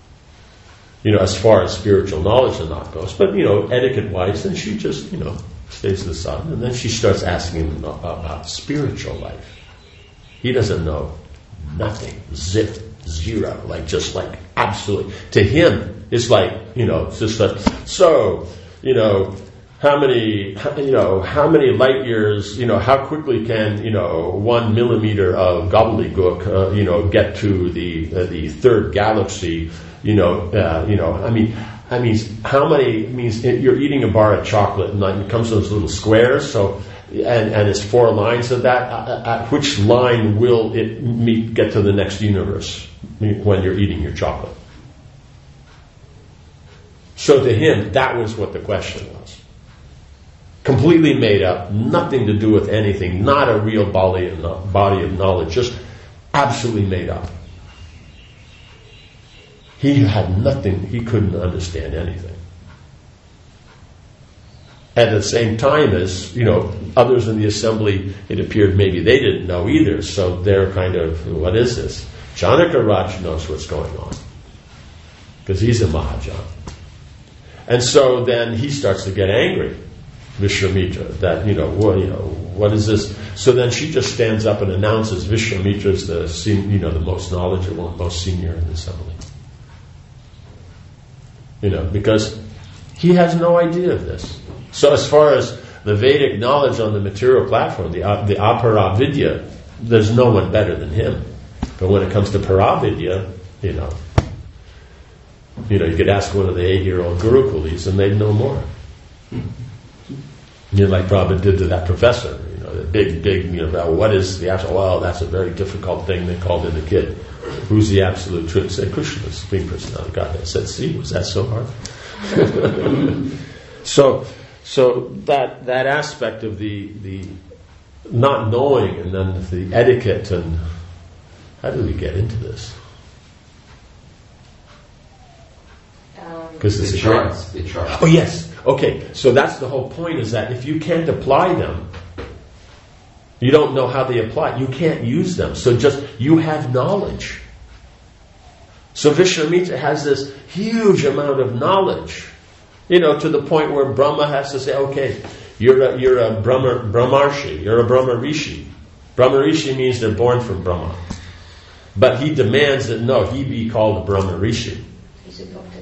As far as spiritual knowledge and not goes. But, etiquette-wise, then she just, stays the son, and then she starts asking him about spiritual life. He doesn't know nothing, zip, zero, just absolutely. To him, it's it's just like, so, how many light years, how quickly can, 1 millimeter of gobbledygook, get to the third galaxy, how many, means you're eating a bar of chocolate and it comes in those little squares, so, and it's 4 lines of that, at which line will it get to the next universe when you're eating your chocolate? So to him, that was what the question was. Completely made up, nothing to do with anything, not a real body of knowledge, just absolutely made up. He had nothing, he couldn't understand anything. At the same time as, others in the assembly, it appeared maybe they didn't know either, so they're kind of, what is this? Janaka Raj knows what's going on, because he's a Mahajan. And so then he starts to get angry, Vishwamitra, that, what is this? So then she just stands up and announces Vishwamitra is the most knowledgeable and most senior in the assembly. Because he has no idea of this. So as far as the Vedic knowledge on the material platform, the Apara Vidya, there's no one better than him. But when it comes to Paravidya, you could ask one of the 8-year-old Gurukulis and they'd know more. Like Prabhupada did to that professor, the big, what is the absolute? Well, that's a very difficult thing, they called in the kid. Who's the absolute truth? Said Krishna, the Supreme Personality of Godhead. I said, see, was that so hard? So that aspect of the not knowing, and then the etiquette, and how do we get into this? Because the charts. Oh yes. Okay. So that's the whole point, is that if you can't apply them, you don't know how they apply. You can't use them. So you have knowledge. So Vishwamitra has this huge amount of knowledge, to the point where Brahma has to say, okay, you're a Brahmarshi, you're a Brahma Rishi. Brahma Rishi means they're born from Brahma. But he demands that no, he be called a Brahma Rishi. He's adopted.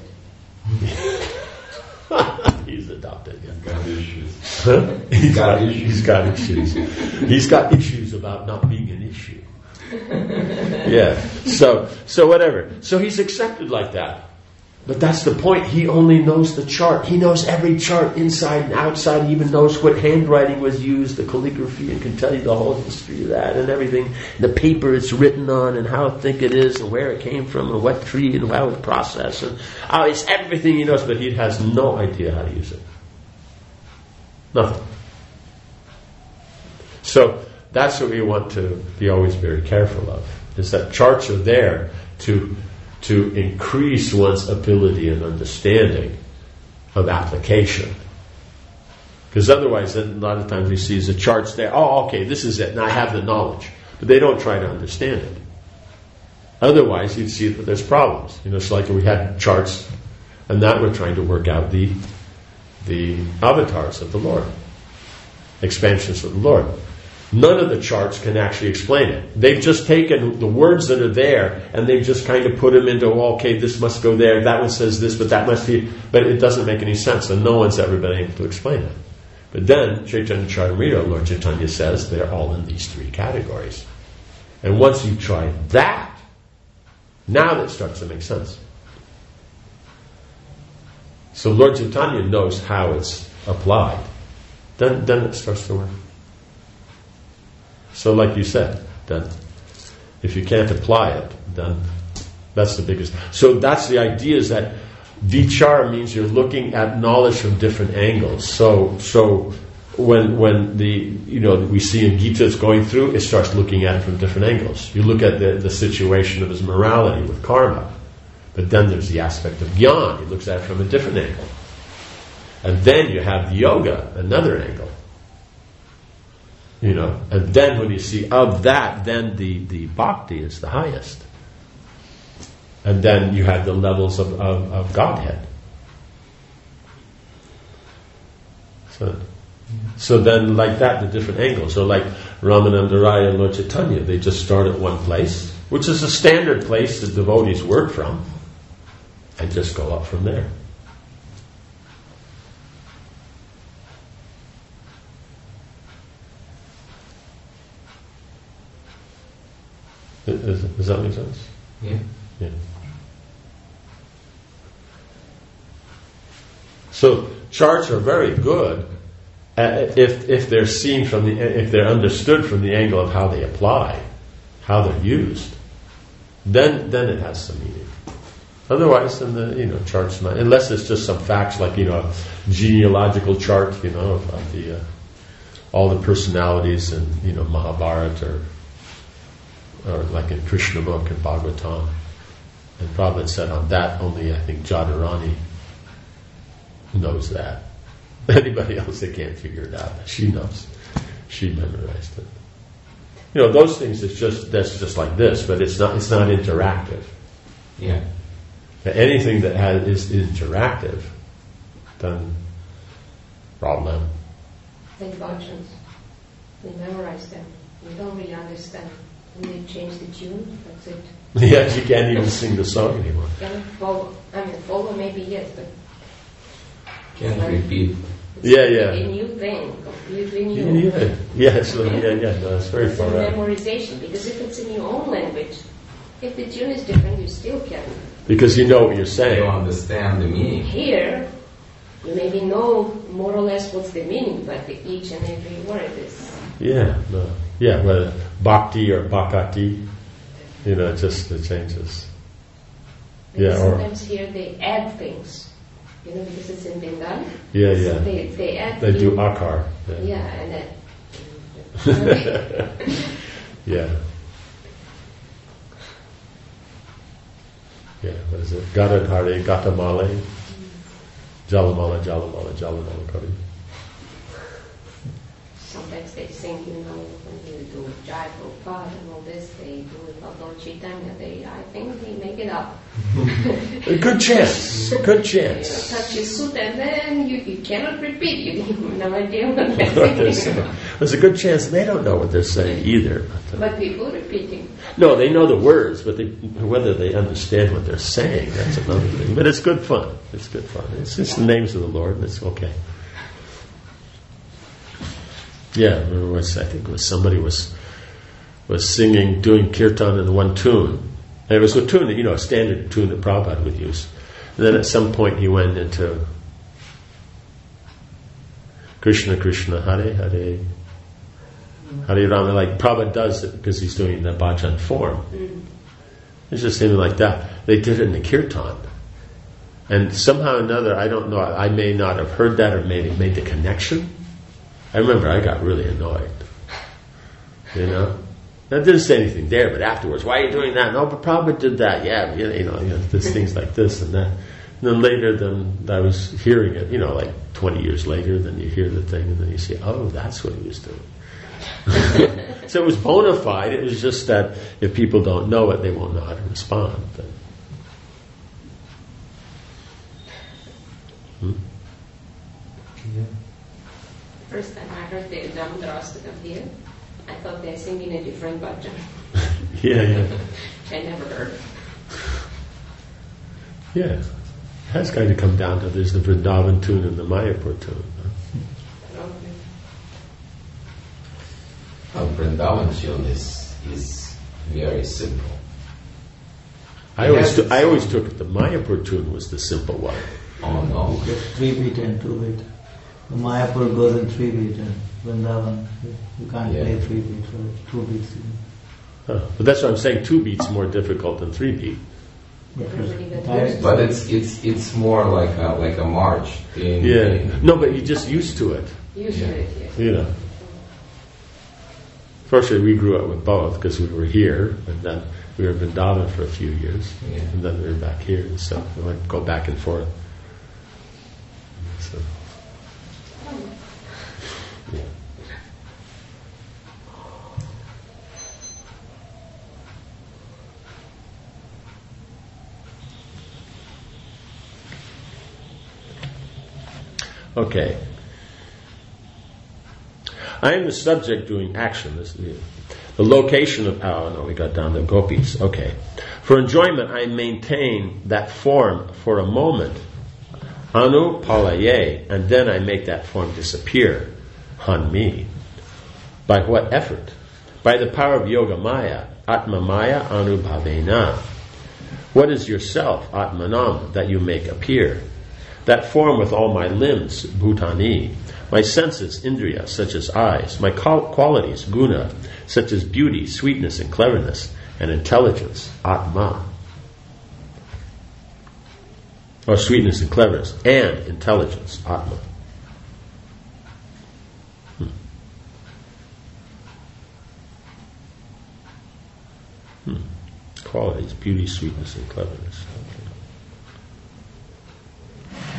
He's adopted, yeah. Got issues. Huh? He's got issues. He's got issues. He's got issues about not being an issue. Yeah. So whatever. So he's accepted like that. But that's the point. He only knows the chart. He knows every chart inside and outside. He even knows what handwriting was used, the calligraphy, and can tell you the whole history of that and everything. The paper it's written on and how thick it is and where it came from and what tree and how it's processed. And it's everything he knows, but he has no idea how to use it. Nothing. So that's what we want to be always very careful of, is that charts are there to increase one's ability and understanding of application. Because otherwise, then a lot of times we see the charts there, oh, okay, this is it, and I have the knowledge. But they don't try to understand it. Otherwise, you'd see that there's problems. It's like we had charts, and that we're trying to work out the avatars of the Lord, expansions of the Lord. None of the charts can actually explain it. They've just taken the words that are there and they've just kind of put them into, okay, this must go there, that one says this, but that must be, but it doesn't make any sense, and no one's ever been able to explain it. But then, Chaitanya Charitamrita, Lord Chaitanya says, they're all in these 3 categories. And once you try that, now that starts to make sense. So Lord Chaitanya knows how it's applied. Then it starts to work. So like you said, then if you can't apply it, then that's the biggest. So that's the idea, is that vichara means you're looking at knowledge from different angles. So when we see in Gita it's going through, it starts looking at it from different angles. You look at the situation of his morality with karma, but then there's the aspect of jnana. He looks at it from a different angle. And then you have the yoga, another angle. And then when you see of that, then the bhakti is the highest. And then you have the levels of Godhead. So So then, like that, the different angles. So like Ramananda Raya and Lord Chaitanya, they just start at one place, which is a standard place that devotees work from, and just go up from there. Does that make sense? Yeah. Yeah. So charts are very good if they're seen if they're understood from the angle of how they apply, how they're used. Then it has some meaning. Otherwise, then the charts not, unless it's just some facts like a genealogical chart, of the all the personalities in Mahabharata or like in Krishna book and Bhagavatam. And Prabhupada said on that only I think Jadharani knows that. Anybody else, they can't figure it out. She knows. She memorized it. Those things that's just like this, but it's not interactive. Yeah. Anything that is interactive, then problem. Like bhajans, we memorize them. We don't really understand. When they change the tune, that's it. Yes, you can't even sing the song anymore. Can follow. Follow maybe yes, but Can't repeat. It's a new thing, completely new. No, it's very It's a far out. memorization, because if it's in your own language, if the tune is different, you still can. Because you know what you're You saying. understand the meaning. Here, you maybe know more or less what's the meaning, but each and every word is... Whether bhakti or bhakati, it changes. Maybe Or sometimes here they add things, because it's in Bengal. Yeah. So they add... They do akar. And then... Yeah. What is it? Gadadhare, Gatamale, Jalamala, Kari. Sometimes they sing, when you do Jai Prabhupada and all this, they do it about Lord Chaitanya. I think they make it up. Good chance. Touch your suit and then you cannot repeat. You have no idea what they're saying. There's a good chance they don't know what they're saying either. But people repeating. No, they know the words, but whether they understand what they're saying, that's another thing. But it's good fun. It's the names of the Lord, and it's okay. Yeah, I remember I think it was somebody was singing, doing kirtan in one tune. And it was a tune that, a standard tune that Prabhupada would use. And then at some point he went into Krishna Krishna, Hare Hare, Hare Rama, like Prabhupada does it because he's doing the bhajan form. It's just something like that. They did it in the kirtan. And somehow or another, I don't know, I may not have heard that or maybe made the connection. I remember I got really annoyed. I didn't say anything there, but afterwards, why are you doing that? No, but Prabhupada did that. There's things like this and that. And then later, I was hearing it, like 20 years later, then you hear the thing and then you see, oh, that's what he was doing. So it was bona fide. It was just that if people don't know it, they won't know how to respond. First time I heard the Dhammadrastakam here, I thought they were singing a different bhajan. Yeah. I never heard. Yeah. It has kind of come down to there's the Vrindavan tune and the Mayapur tune. Vrindavan tune is very simple. I always took it the Mayapur tune was the simple one. Oh no. 3-beat and 2-beat. The Mayapur goes in 3-beat and Vrindavan, you can't play 3-beat or 2 beats. But that's what I'm saying, 2 beats more difficult than 3 beat. But it's more like a march. No, but you're just used to it. Used to it, yes. Fortunately, we grew up with both because we were here, and then we were in Vrindavan for a few years, and then we were back here, so we would go back and forth. So, yeah. Okay. I am the subject doing action. The location of... Oh, no, we got down to gopis. Okay. For enjoyment, I maintain that form for a moment. Anu palaye, and then I make that form disappear. Hanmi. By what effort? By the power of Yoga Maya. Atma Maya Anubhavena. What is yourself, Atmanam, that you make appear? That form with all my limbs, Bhutani. My senses, Indriya, such as eyes. My qualities, Guna, such as beauty, sweetness, and cleverness, and intelligence, Atma. Or sweetness and cleverness, and intelligence, Atma. Qualities, beauty, sweetness, and cleverness. Okay.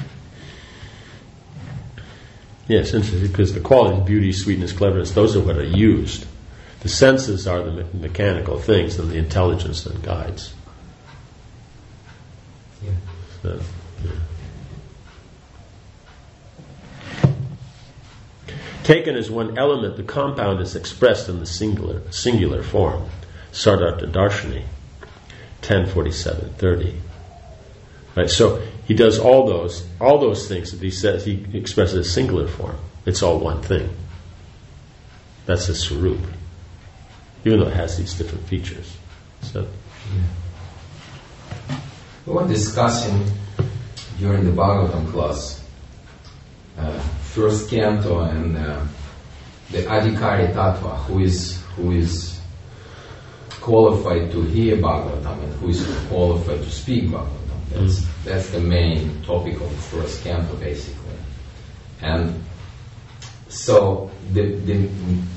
Yes, interesting, because the qualities, beauty, sweetness, cleverness, those are what are used. The senses are the mechanical things, and the intelligence then guides. Yeah. So, Taken as one element, the compound is expressed in the singular form. Sardartha Darshani, 10:47-30. Right, so he does all those things that he says. He expresses a singular form. It's all one thing. That's his swarup, even though it has these different features. So, we were discussing during the Bhagavatam class, first canto, and the Adhikari Tattva, who is qualified to hear Bhagavatam and who is qualified to speak Bhagavatam. That's the main topic of the first canto, basically. And so the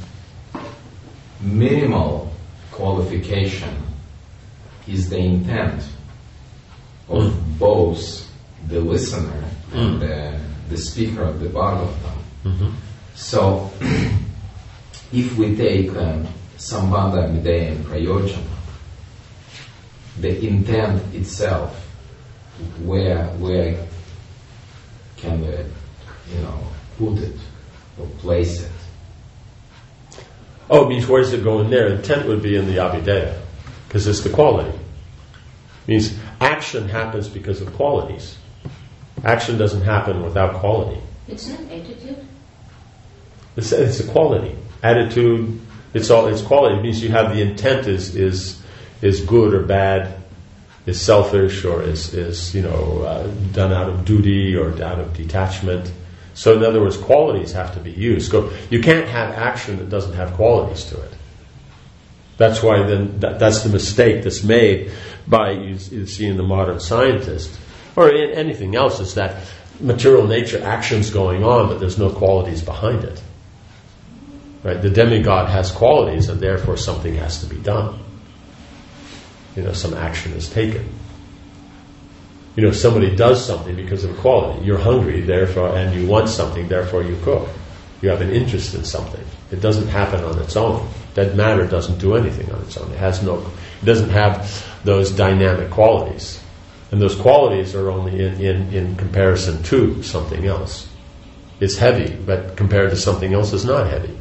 minimal qualification is the intent of both the listener and the speaker of the Bhagavatam. Mm-hmm. So if we take Sambandha, Videya, and Prayojana, the intent itself, where can we, put it or place it? Oh, it means where does it go in there? Intent would be in the Abhideya, because it's the quality. It means action happens because of qualities. Action doesn't happen without quality. It's not attitude. It's a quality. Attitude. It's quality. It means you have the intent is good or bad, is selfish or is done out of duty or out of detachment. So in other words, qualities have to be used. You can't have action that doesn't have qualities to it. That's why then that's the mistake that's made by you see in the modern scientist or in anything else, is that material nature action's going on, but there's no qualities behind it. Right? The demigod has qualities, and therefore something has to be done. Some action is taken. Somebody does something because of quality. You're hungry, therefore, and you want something, therefore you cook. You have an interest in something. It doesn't happen on its own. That matter doesn't do anything on its own. It doesn't have those dynamic qualities. And those qualities are only in comparison to something else. It's heavy, but compared to something else, it's not heavy.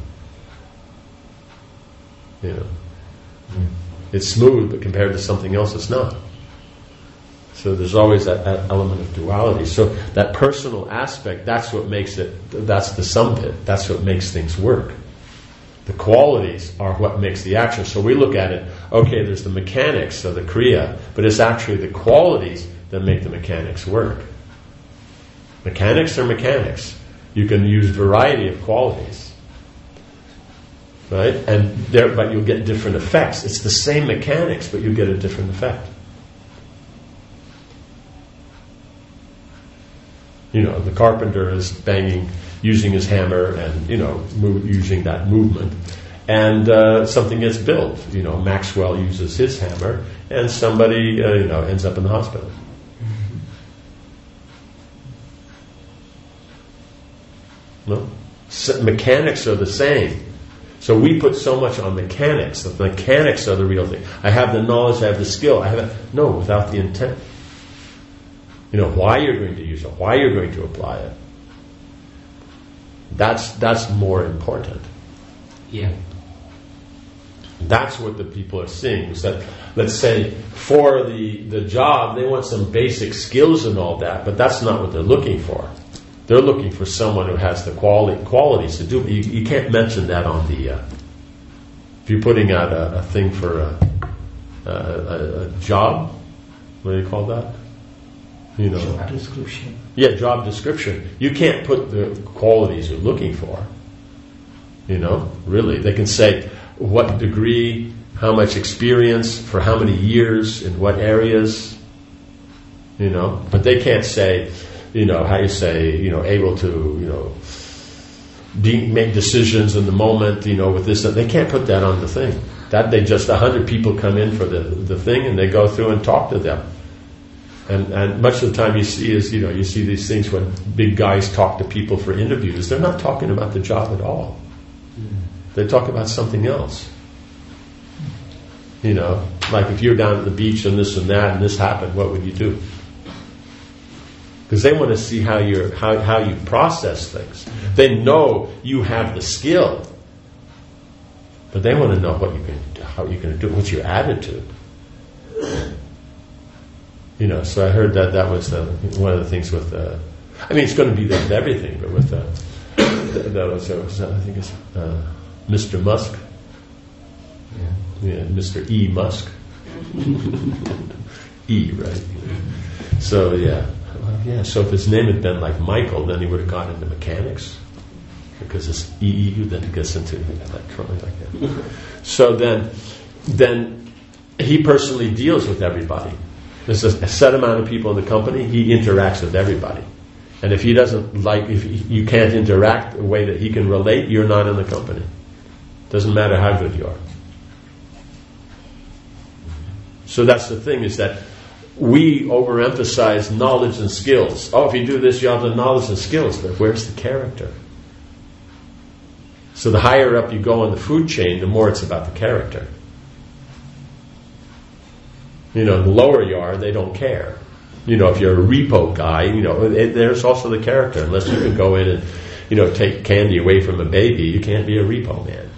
It's smooth, but compared to something else, it's not. So there's always that element of duality. So that personal aspect, that's what makes it, that's the sambhit, that's what makes things work. The qualities are what makes the action. So we look at it, okay, there's the mechanics of the kriya, but it's actually the qualities that make the mechanics work. Mechanics are mechanics. You can use variety of qualities. Right? But you'll get different effects. It's the same mechanics, but you get a different effect. The carpenter is using his hammer and, using that movement. And something gets built. Maxwell uses his hammer, and somebody, ends up in the hospital. No? Mechanics are the same. So we put so much on mechanics. The mechanics are the real thing. I have the knowledge, I have the skill. Without the intent. Why you're going to use it, why you're going to apply it. That's more important. Yeah. That's what the people are seeing. Is that, let's say, for the job, they want some basic skills and all that, but that's not what they're looking for. They're looking for someone who has the qualities to do it. You can't mention that on the... if you're putting out a thing for a job, what do you call that? You know, Job description. Yeah, job description. You can't put the qualities you're looking for. You know, really. They can say what degree, how much experience, for how many years, in what areas, you know. But they can't say, you know, how you say, you know, able to, you know, make decisions in the moment, you know, with this. They can't put that on the thing. That they just 100 people come in for the thing and they go through and talk to them. And much of the time you see is, you know, you see these things when big guys talk to people for interviews. They're not talking about the job at all. They talk about something else. You know, like if you're down at the beach and this and that and this happened, what would you do? Because they want to see how you process things. They know you have the skill, but they want to know how you're going to do it. What's your attitude? You know, so I heard that was one of the things with. I mean, it's going to be there with everything, but with that was I think it's Mr. Musk. Yeah, Mr. E. Musk. E, right? So yeah. So if his name had been like Michael, then he would have gone into mechanics, because it's EE, then it gets into electronics like that. So then he personally deals with everybody. There's a set amount of people in the company. He interacts with everybody, and if he doesn't if you can't interact the way that he can relate, you're not in the company. Doesn't matter how good you are. So that's the thing, is that we overemphasize knowledge and skills. Oh, if you do this, you have the knowledge and skills, but where's the character? So the higher up you go on the food chain, the more it's about the character. You know, the lower you are, they don't care. You know, if you're a repo guy, you know, there's also the character. Unless you can go in and, you know, take candy away from a baby, you can't be a repo man.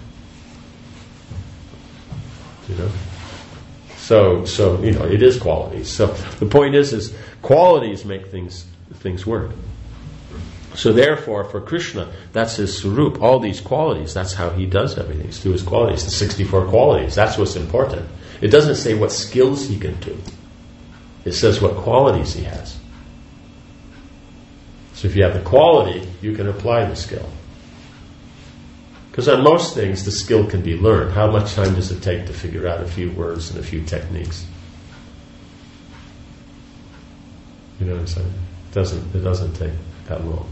You know? So you know, it is qualities. So the point is qualities make things work. So therefore, for Krishna, that's his swarup. All these qualities, that's how he does everything. It's through his qualities, the 64 qualities. That's what's important. It doesn't say what skills he can do. It says what qualities he has. So if you have the quality, you can apply the skill. Because on most things, the skill can be learned. How much time does it take to figure out a few words and a few techniques? You know what I'm saying? It doesn't take that long.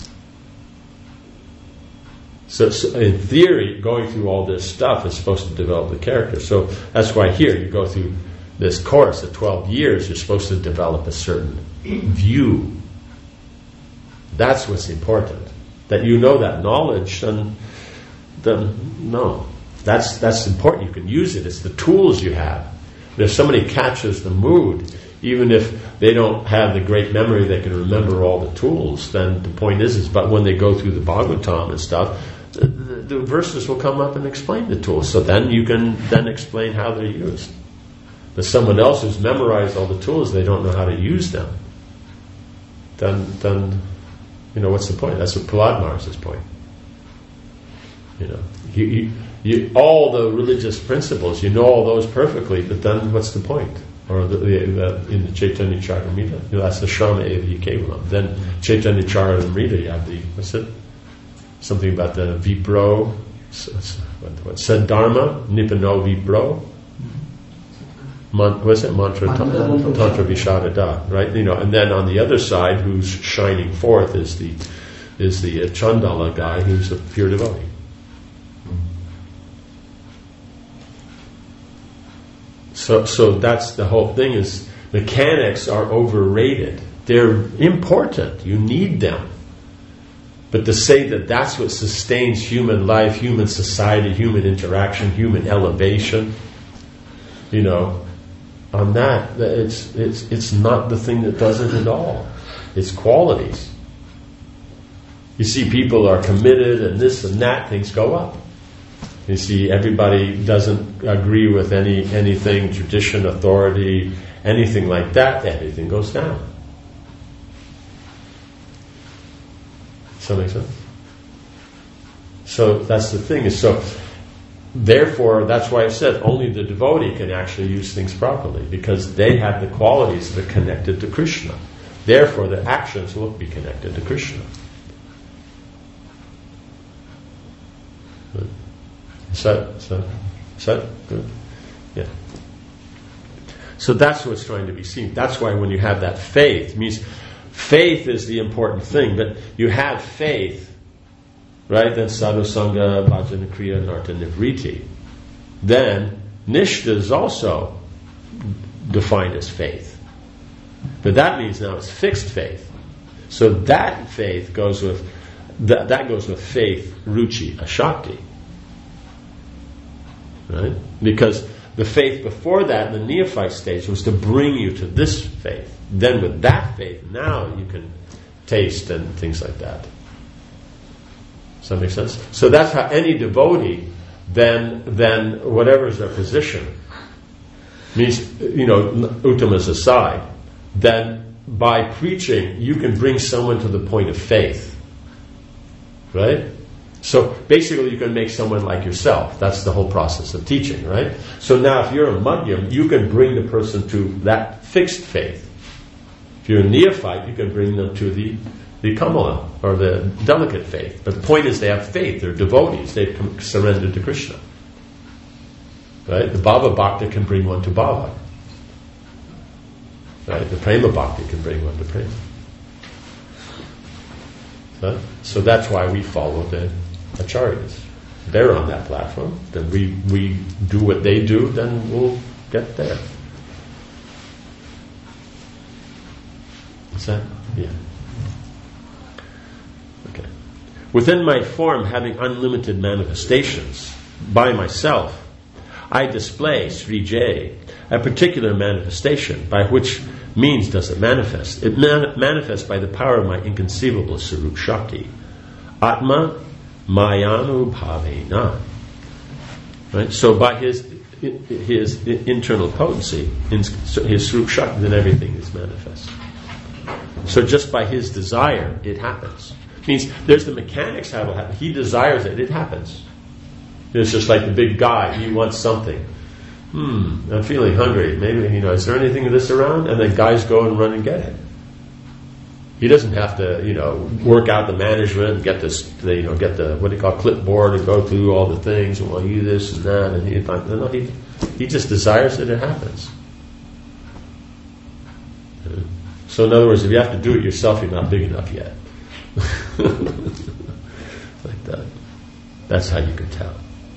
So in theory, going through all this stuff is supposed to develop the character. So that's why here you go through this course of 12 years, you're supposed to develop a certain view. That's what's important. That you know that knowledge, then no. That's important. You can use it. It's the tools you have. And if somebody catches the mood, even if they don't have the great memory, they can remember all the tools, then the point is but when they go through the Bhagavatam and stuff, the verses will come up and explain the tools. So then you can then explain how they're used. But someone else who's memorized all the tools, they don't know how to use them. Then you know, what's the point? That's what Prahlad Maharaj's point. You know, you all the religious principles, you know all those perfectly, but then what's the point? Or in the Chaitanya Charitamrita, you know, that's the Shrama Eva Kevalam. Then Chaitanya Charitamrita, you have something about the Vipro, what said Dharma, Nipano Vipro. What's it? Mantra Tantra Vishadada, right? You know, and then on the other side, who's shining forth is the Chandala guy, who's a pure devotee. So that's the whole thing, is mechanics are overrated. They're important. You need them. But to say that that's what sustains human life, human society, human interaction, human elevation, you know, on that, it's not the thing that does it at all. It's qualities. You see people are committed and this and that, things go up. You see, everybody doesn't agree with anything, tradition, authority, anything like that, everything goes down. Does that make sense? So that's the thing. Therefore, that's why I said only the devotee can actually use things properly, because they have the qualities that are connected to Krishna. Therefore, their actions will be connected to Krishna. Is that good? Yeah. So that's what's trying to be seen. That's why when you have that faith, it means faith is the important thing, but you have faith, right? Then sadhu sangha, bhajana kriya, narta nivriti. Then nishta is also defined as faith. But that means now it's fixed faith. So that faith goes with that goes with faith, ruchi, ashakti. Right? Because the faith before that, in the neophyte stage, was to bring you to this faith. Then with that faith, now you can taste and things like that. Does that make sense? So that's how any devotee, then whatever is their position, means, uttamas aside, then by preaching, you can bring someone to the point of faith. Right? So basically you can make someone like yourself. That's the whole process of teaching, right? So now if you're a madhyam, you can bring the person to that fixed faith. If you're a neophyte, you can bring them to the kamala, or the delicate faith. But the point is they have faith, they're devotees, they've surrendered to Krishna. Right? The Bhava Bhakta can bring one to Bhava. Right? The Prema Bhakta can bring one to Prema. Right? So that's why we follow the acharyas. They're on that platform, then we do what they do, then we'll get there. Is that? Yeah. Okay. Within my form, having unlimited manifestations by myself, I display Sri J, a particular manifestation. By which means does it manifest? It manifests by the power of my inconceivable Sarup Shakti. Atma Mayanu Bhavena. Right? So by his internal potency, his Sarup Shakti, then everything is manifest. So just by his desire, it happens. It means there's the mechanics how it will happen. He desires it, it happens. It's just like the big guy, he wants something. I'm feeling hungry. Maybe, is there anything of this around? And then guys go and run and get it. He doesn't have to, work out the management, get this, get the, what do you call, clipboard and go through all the things and you this and that. And he just desires it happens. So in other words, if you have to do it yourself, you're not big enough yet. Like that. That's how you can tell.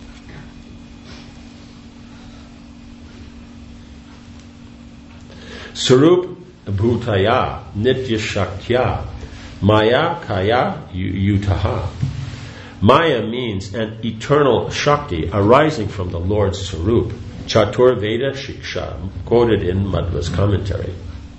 Sarup Bhutaya Nitya Shaktya Maya Kaya Yutaha. Maya means an eternal Shakti arising from the Lord's Sarup. Chatur Veda Shiksha, quoted in Madhva's commentary.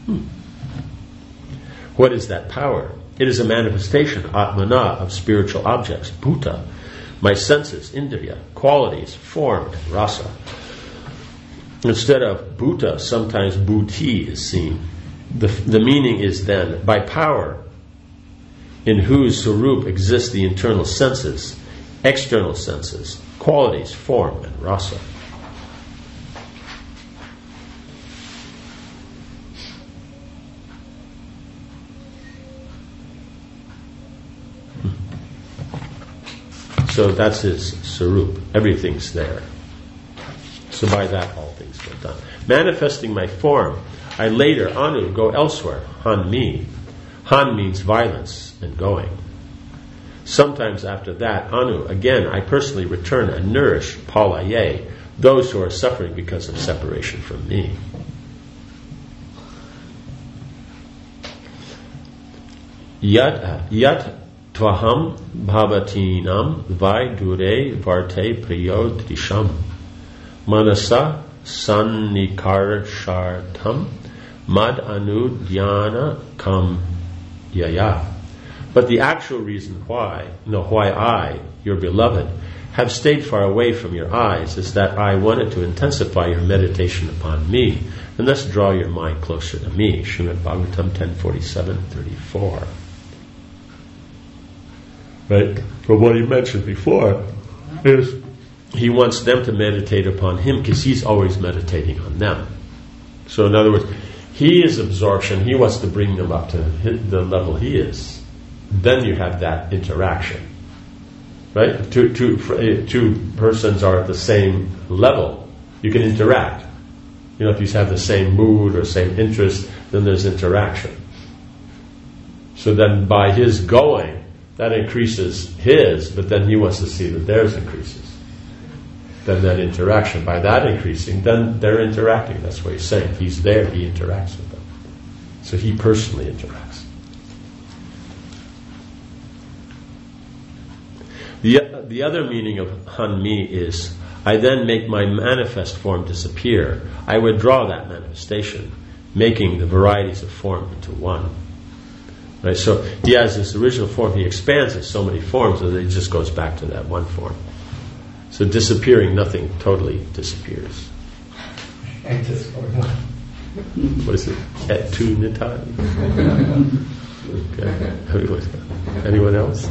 What is that power? It is a manifestation, Atmana, of spiritual objects, Bhuta, my senses, Indriya, qualities, form, and rasa. Instead of Bhuta, sometimes Bhuti is seen. The meaning is then, by power in whose Sarup exist the internal senses, external senses, qualities, form, and rasa. So that's his Sarup. Everything's there. So by that, all things get done. Manifesting my form, I later, Anu, go elsewhere. Han mi. Han means violence and going. Sometimes after that, Anu, again, I personally return and nourish Palaye, those who are suffering because of separation from me. Yat Tvaham Bhavatinam Vai Dure Varte Priyo Drisham Manasa Sannikarshartham Mad Anu Dhyana Kam Yaya. But the actual reason why I, your beloved, have stayed far away from your eyes is that I wanted to intensify your meditation upon me and thus draw your mind closer to me. Srimad Bhagavatam 10:47-34. Right? But what he mentioned before is he wants them to meditate upon him because he's always meditating on them. So in other words, he is absorption. He wants to bring them up to the level he is. Then you have that interaction. Right? Two persons are at the same level. You can interact. If you have the same mood or same interest, then there's interaction. So then by his going, that increases his, but then he wants to see that theirs increases. Then that interaction, by that increasing, then they're interacting. That's what he's saying. If he's there, he interacts with them. So he personally interacts. The other meaning of Hanmi is, I then make my manifest form disappear. I withdraw that manifestation, making the varieties of form into one. Right? So he has this original form, he expands in so many forms that it just goes back to that one form. So disappearing, nothing totally disappears. What is it? Et tu nitai? Okay. Anyone else?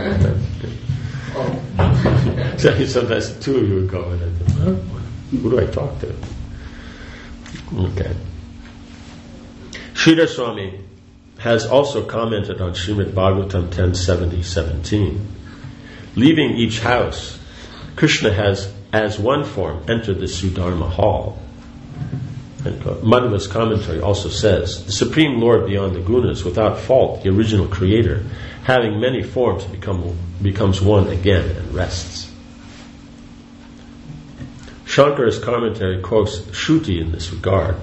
Sometimes the two of you would go and I think, who do I talk to? Okay. Sridhar Swami has also commented on Srimad Bhagavatam 10:70-17. Leaving each house, Krishna has, as one form, entered the Sudharma hall. Madhava's commentary also says, the Supreme Lord beyond the gunas, without fault, the original creator, having many forms, becomes one again and rests. Shankara's commentary quotes Shruti in this regard.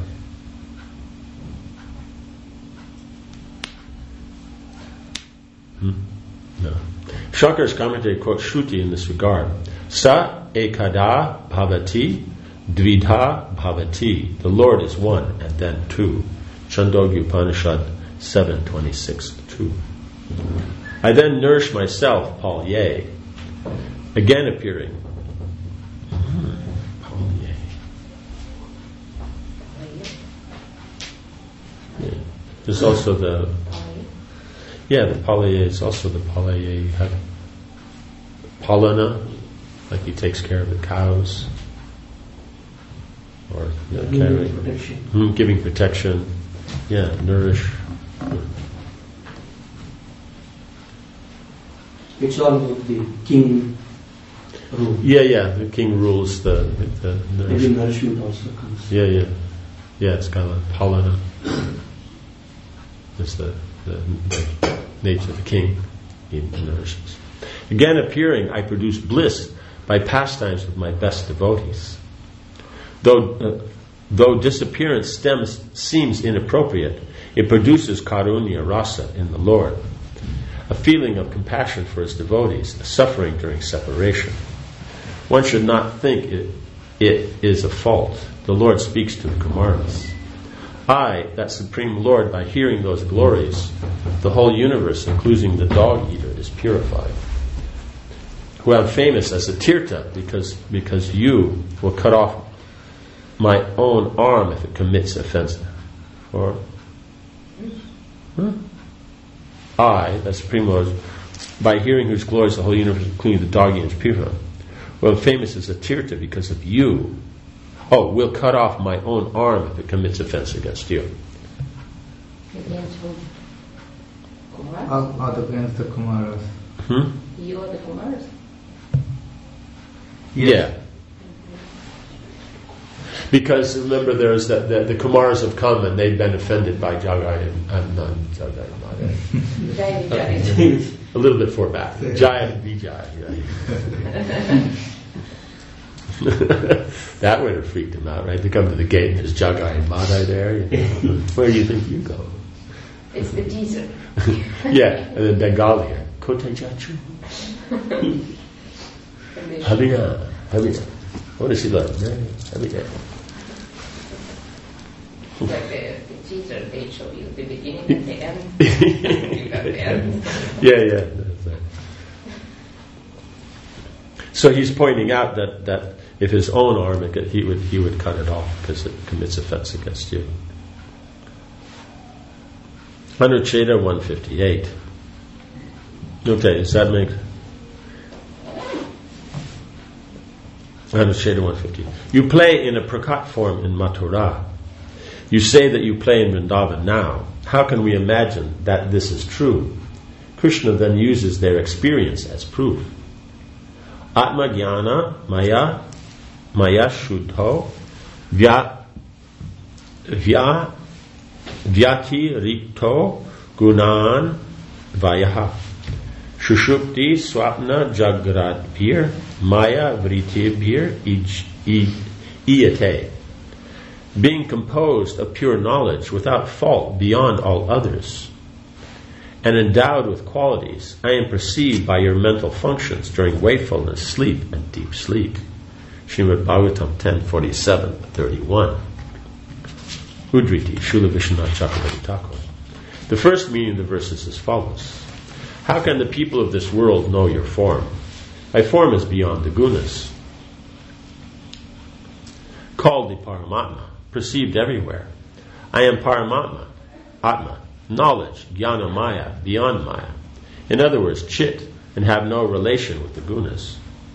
No. Shankara's commentary quotes Shruti in this regard. Sa ekada bhavati dvidha bhavati. The Lord is one and then two. Chandogya Upanishad 7:26-2. I then nourish myself, Paul Ye, again appearing. Paul Ye. Yeah. There's also the Palaye is also the Palaye. You have Palana, like he takes care of the cows. Or giving protection. Yeah, nourish. It's all about the king rule. Yeah, the king rules the nourishment. Maybe nourishment also comes. Yeah, it's kind of like Palana. It's the nature of the king. He nourishes. Again appearing, I produce bliss by pastimes with my best devotees. Though disappearance seems inappropriate, it produces karunya rasa in the Lord, a feeling of compassion for his devotees, a suffering during separation. One should not think it is a fault. The Lord speaks to the Kumaras. I, that Supreme Lord, by hearing those glories, the whole universe, including the dog eater, is purified. Who am famous as a tirtha because you will cut off my own arm if it commits offense. Or I, that Supreme Lord, by hearing whose glories the whole universe, including the dog eater, is purified. Well, famous as a tirtha because of you. Oh, we'll cut off my own arm if it commits offense against you. Against whom? Kumaras? Against the Kumaras. You are the Kumaras? Yeah. Because remember, there's the Kumaras have come and they've been offended by Jagai and non-Jagai. A little bit far back. Jaya and Vijay. That would have freaked him out, right? To come to the gate and there's Jagai and Madai there. Where do you think you go? It's the teaser. Yeah, and then Bengali here. Kote Jachu. Habina. What does he like? Habina. Like teaser, they show you the beginning and the end. You got the end. Yeah. So he's pointing out that if his own arm, he would cut it off because it commits offense against you. Anucheta 158. Okay, does that make... Anucheta 150. You play in a prakat form in Mathura. You say that you play in Vrindavan now. How can we imagine that this is true? Krishna then uses their experience as proof. Atma Jnana Maya Shuddho Vyati Rikto Gunan Vayaha Shushupti Swapna Jagradbhir Maya Vritibhir Iyate. Being composed of pure knowledge without fault beyond all others, and endowed with qualities, I am perceived by your mental functions during wakefulness, sleep, and deep sleep. Srimad Bhagavatam 10:47-31. Udriti, Srila Vishwanath Chakravarti Thakur. The first meaning of the verse is as follows. How can the people of this world know your form? Thy form is beyond the gunas. Called the Paramatma, perceived everywhere. I am Paramatma, Atma, knowledge, Jnana Maya, beyond Maya. In other words, Chit, and have no relation with the gunas.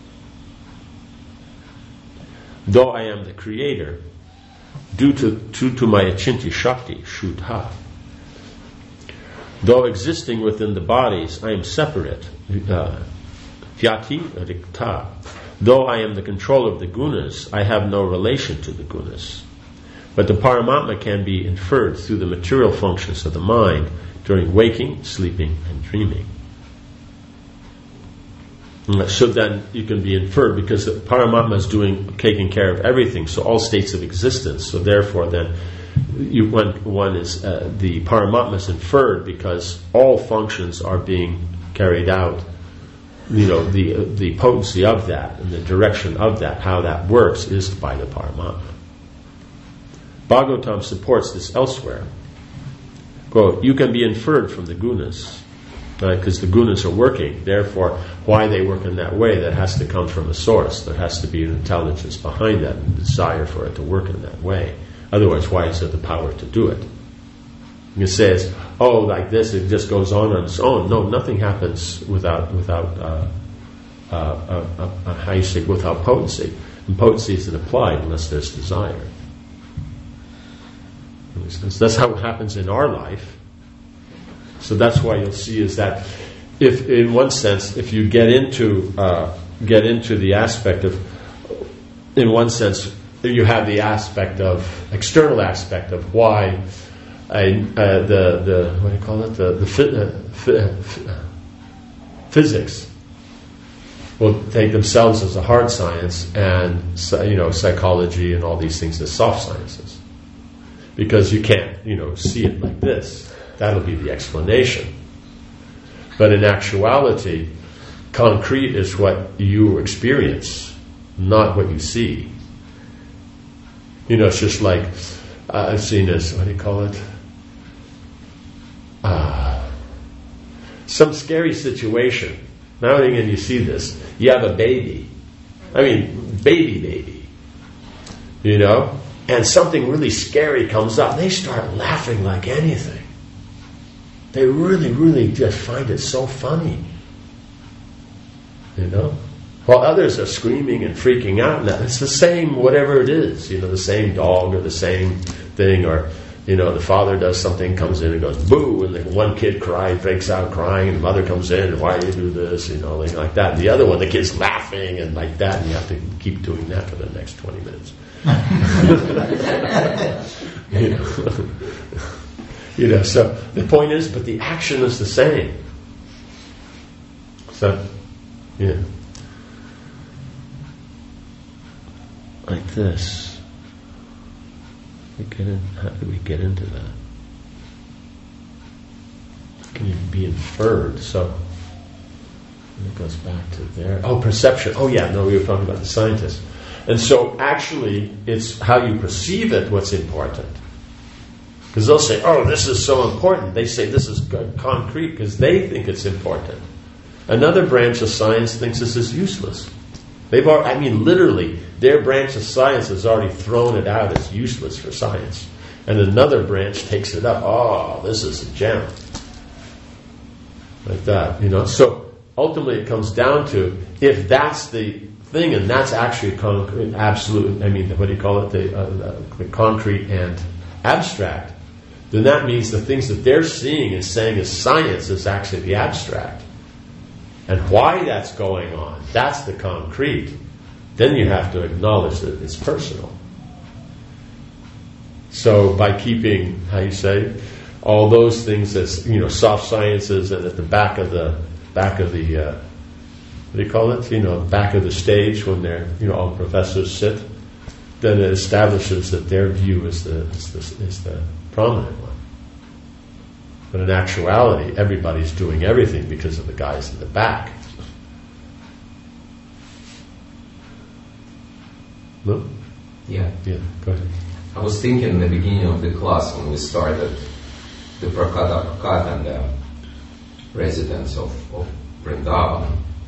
Though I am the creator, due to my Achintya Shakti, Shuddha. Though existing within the bodies, I am separate, Vyati Rikta. Though I am the controller of the gunas, I have no relation to the gunas. But the Paramatma can be inferred through the material functions of the mind during waking, sleeping, and dreaming. So then you can be inferred because the Paramatma is taking care of everything, so all states of existence. So therefore then, the Paramatma is inferred because all functions are being carried out. The potency of that and the direction of that, how that works, is by the Paramatma. Bhagavatam supports this elsewhere. Quote, you can be inferred from the gunas, right? Because the gunas are working. Therefore, why they work in that way, that has to come from a source. There has to be an intelligence behind that, and a desire for it to work in that way. Otherwise, why is there the power to do it? You can say it's, like this, it just goes on its own. No, nothing happens without potency. And potency isn't applied unless there's desire. That's how it happens in our life. So that's why you'll see is that, if in one sense, if you get into the aspect of, in one sense, you have the external aspect of why physics will take themselves as a hard science, and psychology and all these things as soft sciences, because you can't see it like this. That'll be the explanation. But in actuality, concrete is what you experience, not what you see. It's just like I've seen this, some scary situation. Now and again you see this. You have a baby. Baby. And something really scary comes up. They start laughing like anything. They really, really just find it so funny. While others are screaming and freaking out. And it's the same, whatever it is. The same dog or the same thing, or the father does something, comes in and goes boo, and then one kid breaks out crying, and the mother comes in, and why do you do this, thing like that. And the other one, the kid's laughing and like that, and you have to keep doing that for the next 20 minutes. So the point is, but the action is the same. So, like this. How do we get into that? Can it be inferred? So it goes back to there. Perception. We were talking about the scientists. And so actually, it's how you perceive it what's important. Because they'll say, oh, this is so important. They say this is concrete because they think it's important. Another branch of science thinks this is useless. Literally, their branch of science has already thrown it out as useless for science. And another branch takes it up. Oh, this is a gem. Like that, So ultimately it comes down to, if that's the thing, and that's actually absolute, what do you call it? The concrete and abstract, then that means the things that they're seeing and saying is science is actually the abstract. And why that's going on, that's the concrete. Then you have to acknowledge that it's personal. So by keeping, all those things as soft sciences, and at the back of the what do you call it? Back of the stage when they're all the professors sit, then it establishes that their view is the prominent one. But in actuality, everybody's doing everything because of the guys in the back. No? Yeah. Yeah, go ahead. I was thinking in the beginning of the class when we started the Prakata and the residents of Vrindavan.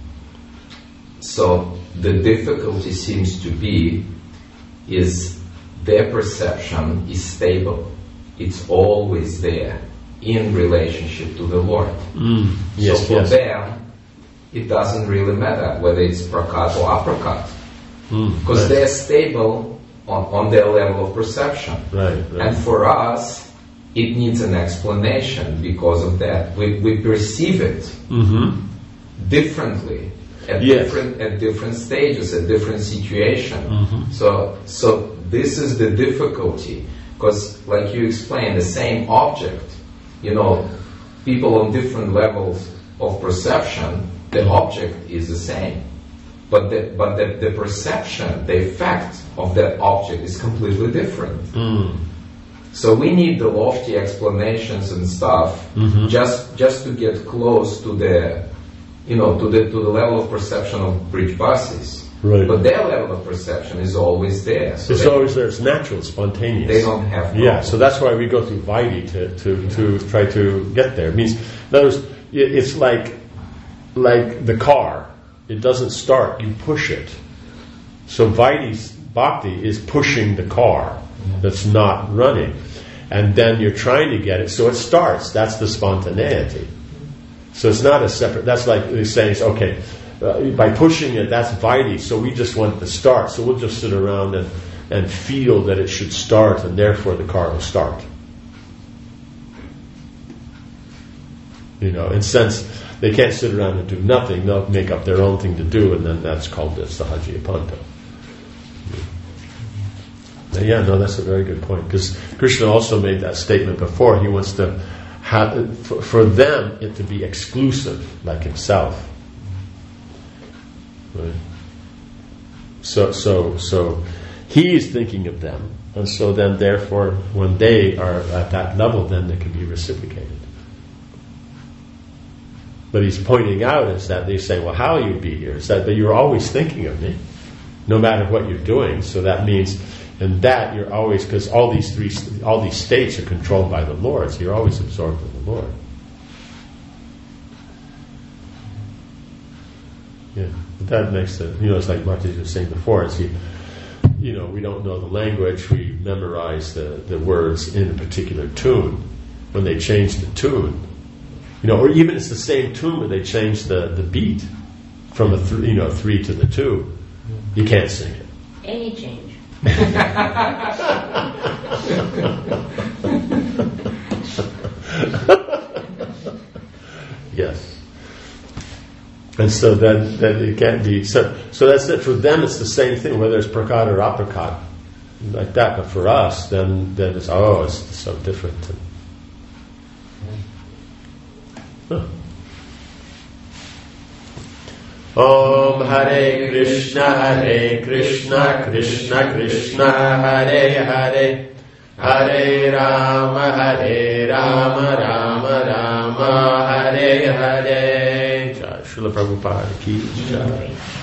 So the difficulty seems to be is their perception is stable. It's always there in relationship to the Lord. So for them, it doesn't really matter whether it's Prakat or Aprakat. Because they're stable on their level of perception. Right. And for us, it needs an explanation because of that. We perceive it differently at different stages, at different situations. So this is the difficulty, because like you explained, the same object, people on different levels of perception, the object is the same. But the perception, the effect of that object is completely different. So we need the lofty explanations and stuff just to get close to the to the level of perception of Brijbasis. Right. But their level of perception is always there. So it's always there. It's natural, spontaneous. They don't have problems. Yeah, so that's why we go through Vaidhi to try to get there. It means, in other words, it's like the car. It doesn't start, you push it. So Vaidhi's bhakti is pushing the car that's not running. And then you're trying to get it, so it starts. That's the spontaneity. So it's not a separate, that's like saying, okay, by pushing it, that's Vaidhi, so we just want it to start. So we'll just sit around and feel that it should start, and therefore the car will start. In sense, they can't sit around and do nothing. They'll make up their own thing to do, and then that's called the Sahajiyapanta. Yeah, no, that's a very good point. Because Krishna also made that statement before. He wants to have, for them, it to be exclusive, like himself. Right? So he is thinking of them, and so then, therefore, when they are at that level, then they can be reciprocated. But he's pointing out is that they say, well, how you be here? Is that you're always thinking of me, no matter what you're doing. So that means, in that you're always, because all these states are controlled by the Lord, so you're always absorbed in the Lord. Yeah, but that makes it. It's like Mataji was saying before. It's we don't know the language. We memorize the words in a particular tune. When they change the tune. Or even it's the same tune, but they change the beat from a 3 to the 2. You can't sing it. Any change. Yes. And so then it can't be. So that's it. For them, it's the same thing, whether it's prakat or aprakat, like that. But for us, then it's so different. Om Hare Krishna Krishna Krishna Hare Hare Hare Rama Rama Rama Hare Hare. Jai Srila Prabhupada ki jai.